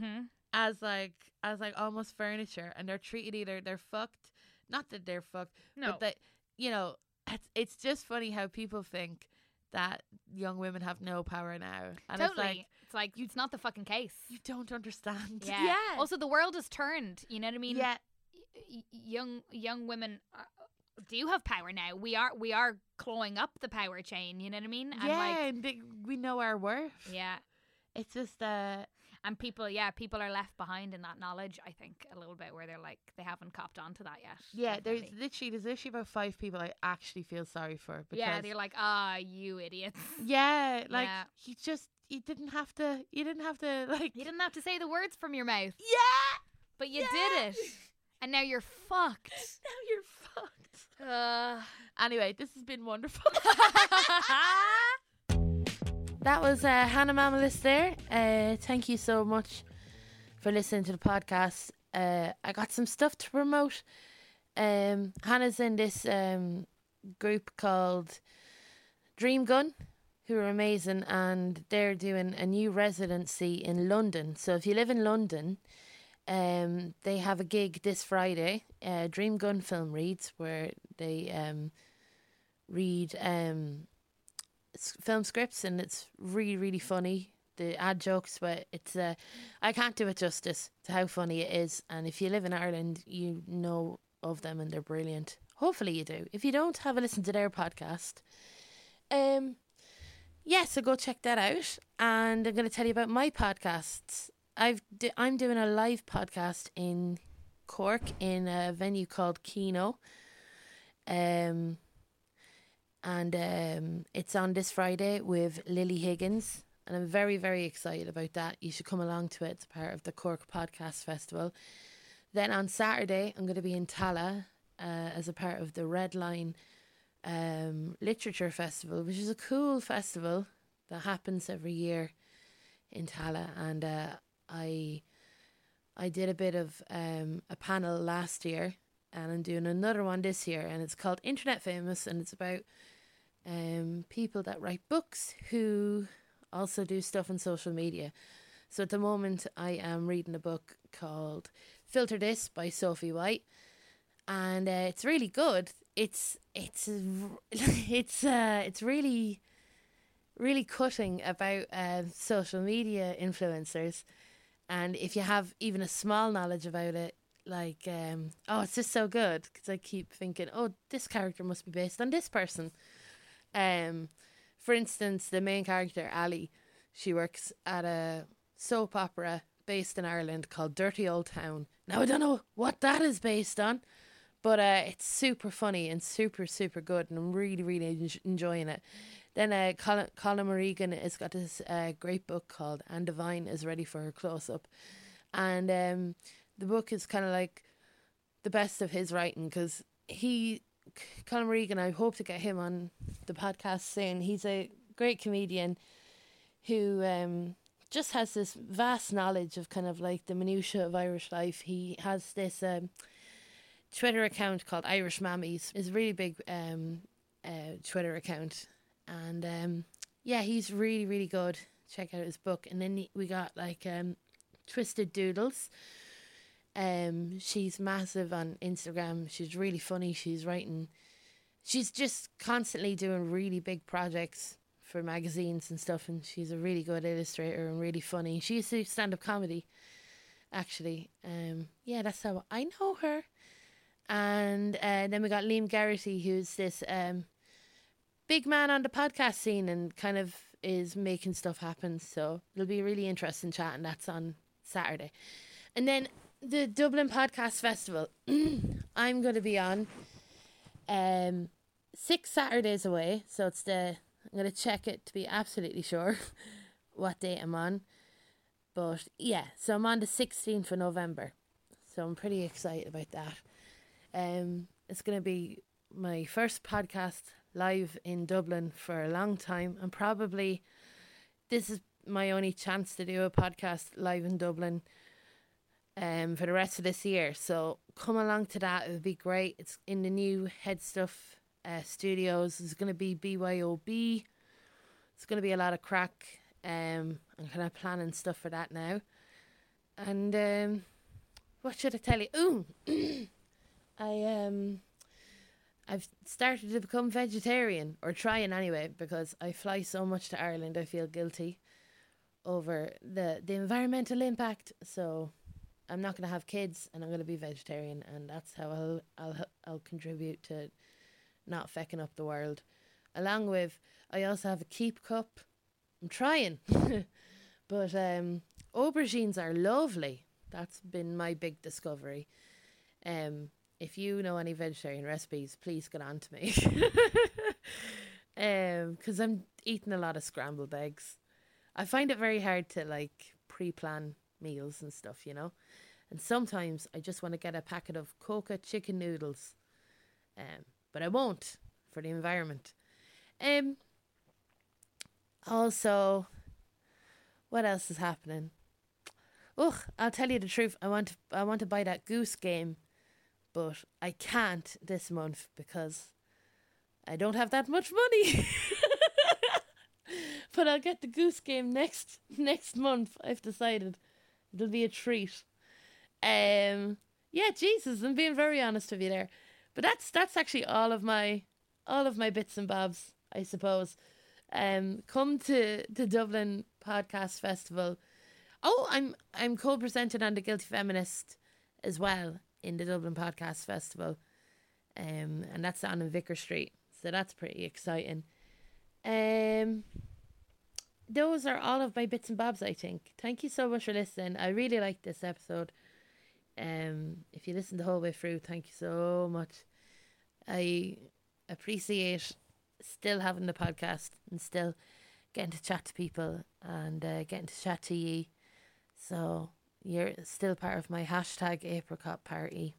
as like as like almost furniture, and they're treated either they're fucked. Not that they're fucked, No. but that you know, it's it's just funny how people think that young women have no power now, and totally. it's like It's like it's not the fucking case. you don't understand. Yeah. yeah. Also, the world has turned. You know what I mean? yeah. Y- y- young young women are, do have power now. We are we are clawing up the power chain. You know what I mean? And yeah, like, and they, we know our worth. yeah. It's just uh And people, yeah, people are left behind in that knowledge, I think, a little bit, where they're like, they haven't copped onto that yet. yeah. There's definitely. literally there's literally about five people I actually feel sorry for. Because, Yeah, they're like, ah, you idiots. yeah, like Yeah. you just you didn't have to. You didn't have to like. You didn't have to say the words from your mouth, Yeah. but you Yeah. did it. And now you're fucked. Now you're fucked. Uh. Anyway, this has been wonderful. That was uh, Hannah Mamalis there. Uh, thank you so much for listening to the podcast. Uh, I got some stuff to promote. Um, Hannah's in this um, group called Dream Gun, who are amazing, and they're doing a new residency in London. So if you live in London, um, they have a gig this Friday, uh, Dream Gun Film Reads, where they um, read um, s- film scripts, and it's really, really funny. The ad jokes, but it's uh, I can't do it justice to how funny it is. And if you live in Ireland, you know of them, and they're brilliant. Hopefully you do. If you don't, have a listen to their podcast. Um, yeah, so go check that out. And I'm going to tell you about my podcasts. I've d- I'm doing a live podcast in Cork in a venue called Kino. Um, and um, it's on this Friday with Lily Higgins. And I'm very, very excited about that. You should come along to it. It's part of the Cork Podcast Festival. Then on Saturday, I'm going to be in Tala uh, as a part of the Red Line um, Literature Festival, which is a cool festival that happens every year in Tala. And uh, I I did a bit of um, a panel last year, and I'm doing another one this year, and it's called Internet Famous, and it's about um, people that write books who also do stuff on social media. So at the moment I am reading a book called Filter This by Sophie White, and uh, it's really good. It's it's it's uh, it's really really cutting about uh, social media influencers, and if you have even a small knowledge about it, like um, oh, it's just so good, because I keep thinking, oh, this character must be based on this person. Um, for instance, the main character Ali, she works at a soap opera based in Ireland called Dirty Old Town. Now I don't know what that is based on, but uh, it's super funny and super super good, and I'm really really en- enjoying it. Then uh, Colin, Colin Morrigan has got this uh, great book called And Divine is Ready for Her Close Up, and um, the book is kind of like the best of his writing, because he, Colin Morrigan, I hope to get him on the podcast soon. He's a great comedian who um, just has this vast knowledge of kind of like the minutiae of Irish life. He has this um, Twitter account called Irish Mammies. It's a really big um, uh, Twitter account. And um, yeah, he's really, really good. Check out his book. And then we got like um, Twisted Doodles. Um, she's massive on Instagram. She's really funny. She's writing. She's just constantly doing really big projects for magazines and stuff. And she's a really good illustrator and really funny. She used to do stand-up comedy, actually. Um, yeah, that's how I know her. And uh, then we got Liam Garrity, who's this um, big man on the podcast scene and kind of is making stuff happen. So it'll be a really interesting chat, and that's on Saturday. And then the Dublin Podcast Festival, I'm going to be on um, six Saturdays away. So it's the, I'm going to check it to be absolutely sure what date I'm on. But yeah, so I'm on the sixteenth of November. So I'm pretty excited about that. Um, it's going to be my first podcast live in Dublin for a long time, and probably this is my only chance to do a podcast live in Dublin um, for the rest of this year. So come along to that. It would be great. It's in the new Head Stuff uh, studios. It's going to be B Y O B. It's going to be a lot of crack. Um, I'm kind of planning stuff for that now. And um, what should I tell you? Ooh, I um, I've started to become vegetarian, or trying anyway, because I fly so much to Ireland. I feel guilty over the the environmental impact. So I'm not going to have kids, and I'm going to be vegetarian, and that's how I'll I'll I'll contribute to not fecking up the world. Along with, I also have a keep cup. I'm trying, but um, aubergines are lovely. That's been my big discovery. Um, if you know any vegetarian recipes, please get on to me. um, because I'm eating a lot of scrambled eggs. I find it very hard to like pre-plan meals and stuff, you know. And sometimes I just want to get a packet of Coca chicken noodles. Um, but I won't for the environment. Um. Also, what else is happening? Ugh, I'll tell you the truth. I want to, I want to buy that Goose Game, but I can't this month because I don't have that much money. But I'll get the Goose Game next next month. I've decided it'll be a treat. Um, yeah, Jesus, I'm being very honest with you there. But that's that's actually all of my all of my bits and bobs, I suppose. Um, come to the Dublin Podcast Festival. Oh, I'm I'm co-presented on the Guilty Feminist as well in the Dublin Podcast Festival, um, and that's down in Vicar Street, so that's pretty exciting. Um, those are all of my bits and bobs, I think. Thank you so much for listening. I really liked this episode. Um, if you listened the whole way through, thank you so much. I appreciate still having the podcast and still getting to chat to people and uh, getting to chat to ye. So you're still part of my hashtag apricot party.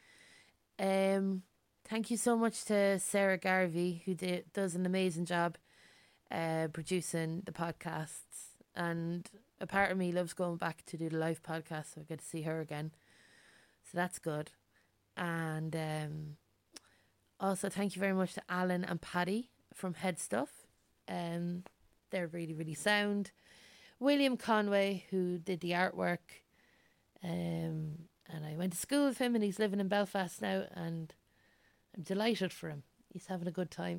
Um, thank you so much to Sarah Garvey, who did, does an amazing job uh, producing the podcasts. And a part of me loves going back to do the live podcast, so I get to see her again. So that's good. And um, also thank you very much to Alan and Paddy from Head Stuff. Um, they're really, really sound. William Conway, who did the artwork. Um, and I went to school with him, and he's living in Belfast now, and I'm delighted for him. He's having a good time.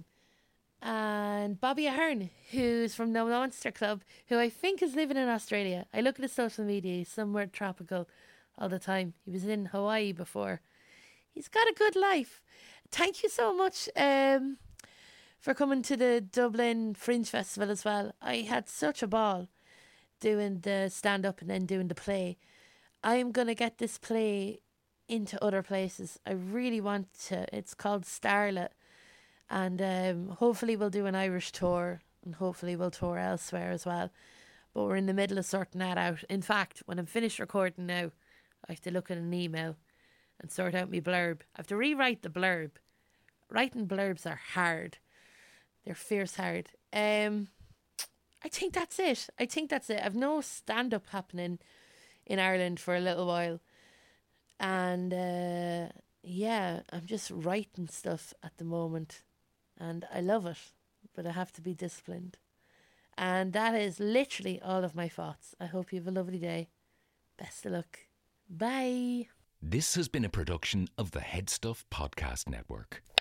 And Bobby Ahern, who's from No Monster Club, who I think is living in Australia. I look at his social media, he's somewhere tropical all the time. He was in Hawaii before. He's got a good life. Thank you so much um, for coming to the Dublin Fringe Festival as well. I had such a ball doing the stand-up and then doing the play. I'm going to get this play into other places. I really want to. It's called Starlet. And um, hopefully we'll do an Irish tour, and hopefully we'll tour elsewhere as well. But we're in the middle of sorting that out. In fact, when I'm finished recording now, I have to look at an email and sort out my blurb. I have to rewrite the blurb. Writing blurbs are hard. They're fierce hard. Um, I think that's it. I think that's it. I've no stand-up happening in Ireland for a little while. And uh, yeah, I'm just writing stuff at the moment. And I love it, but I have to be disciplined. And that is literally all of my thoughts. I hope you have a lovely day. Best of luck. Bye. This has been a production of the Head Stuff Podcast Network.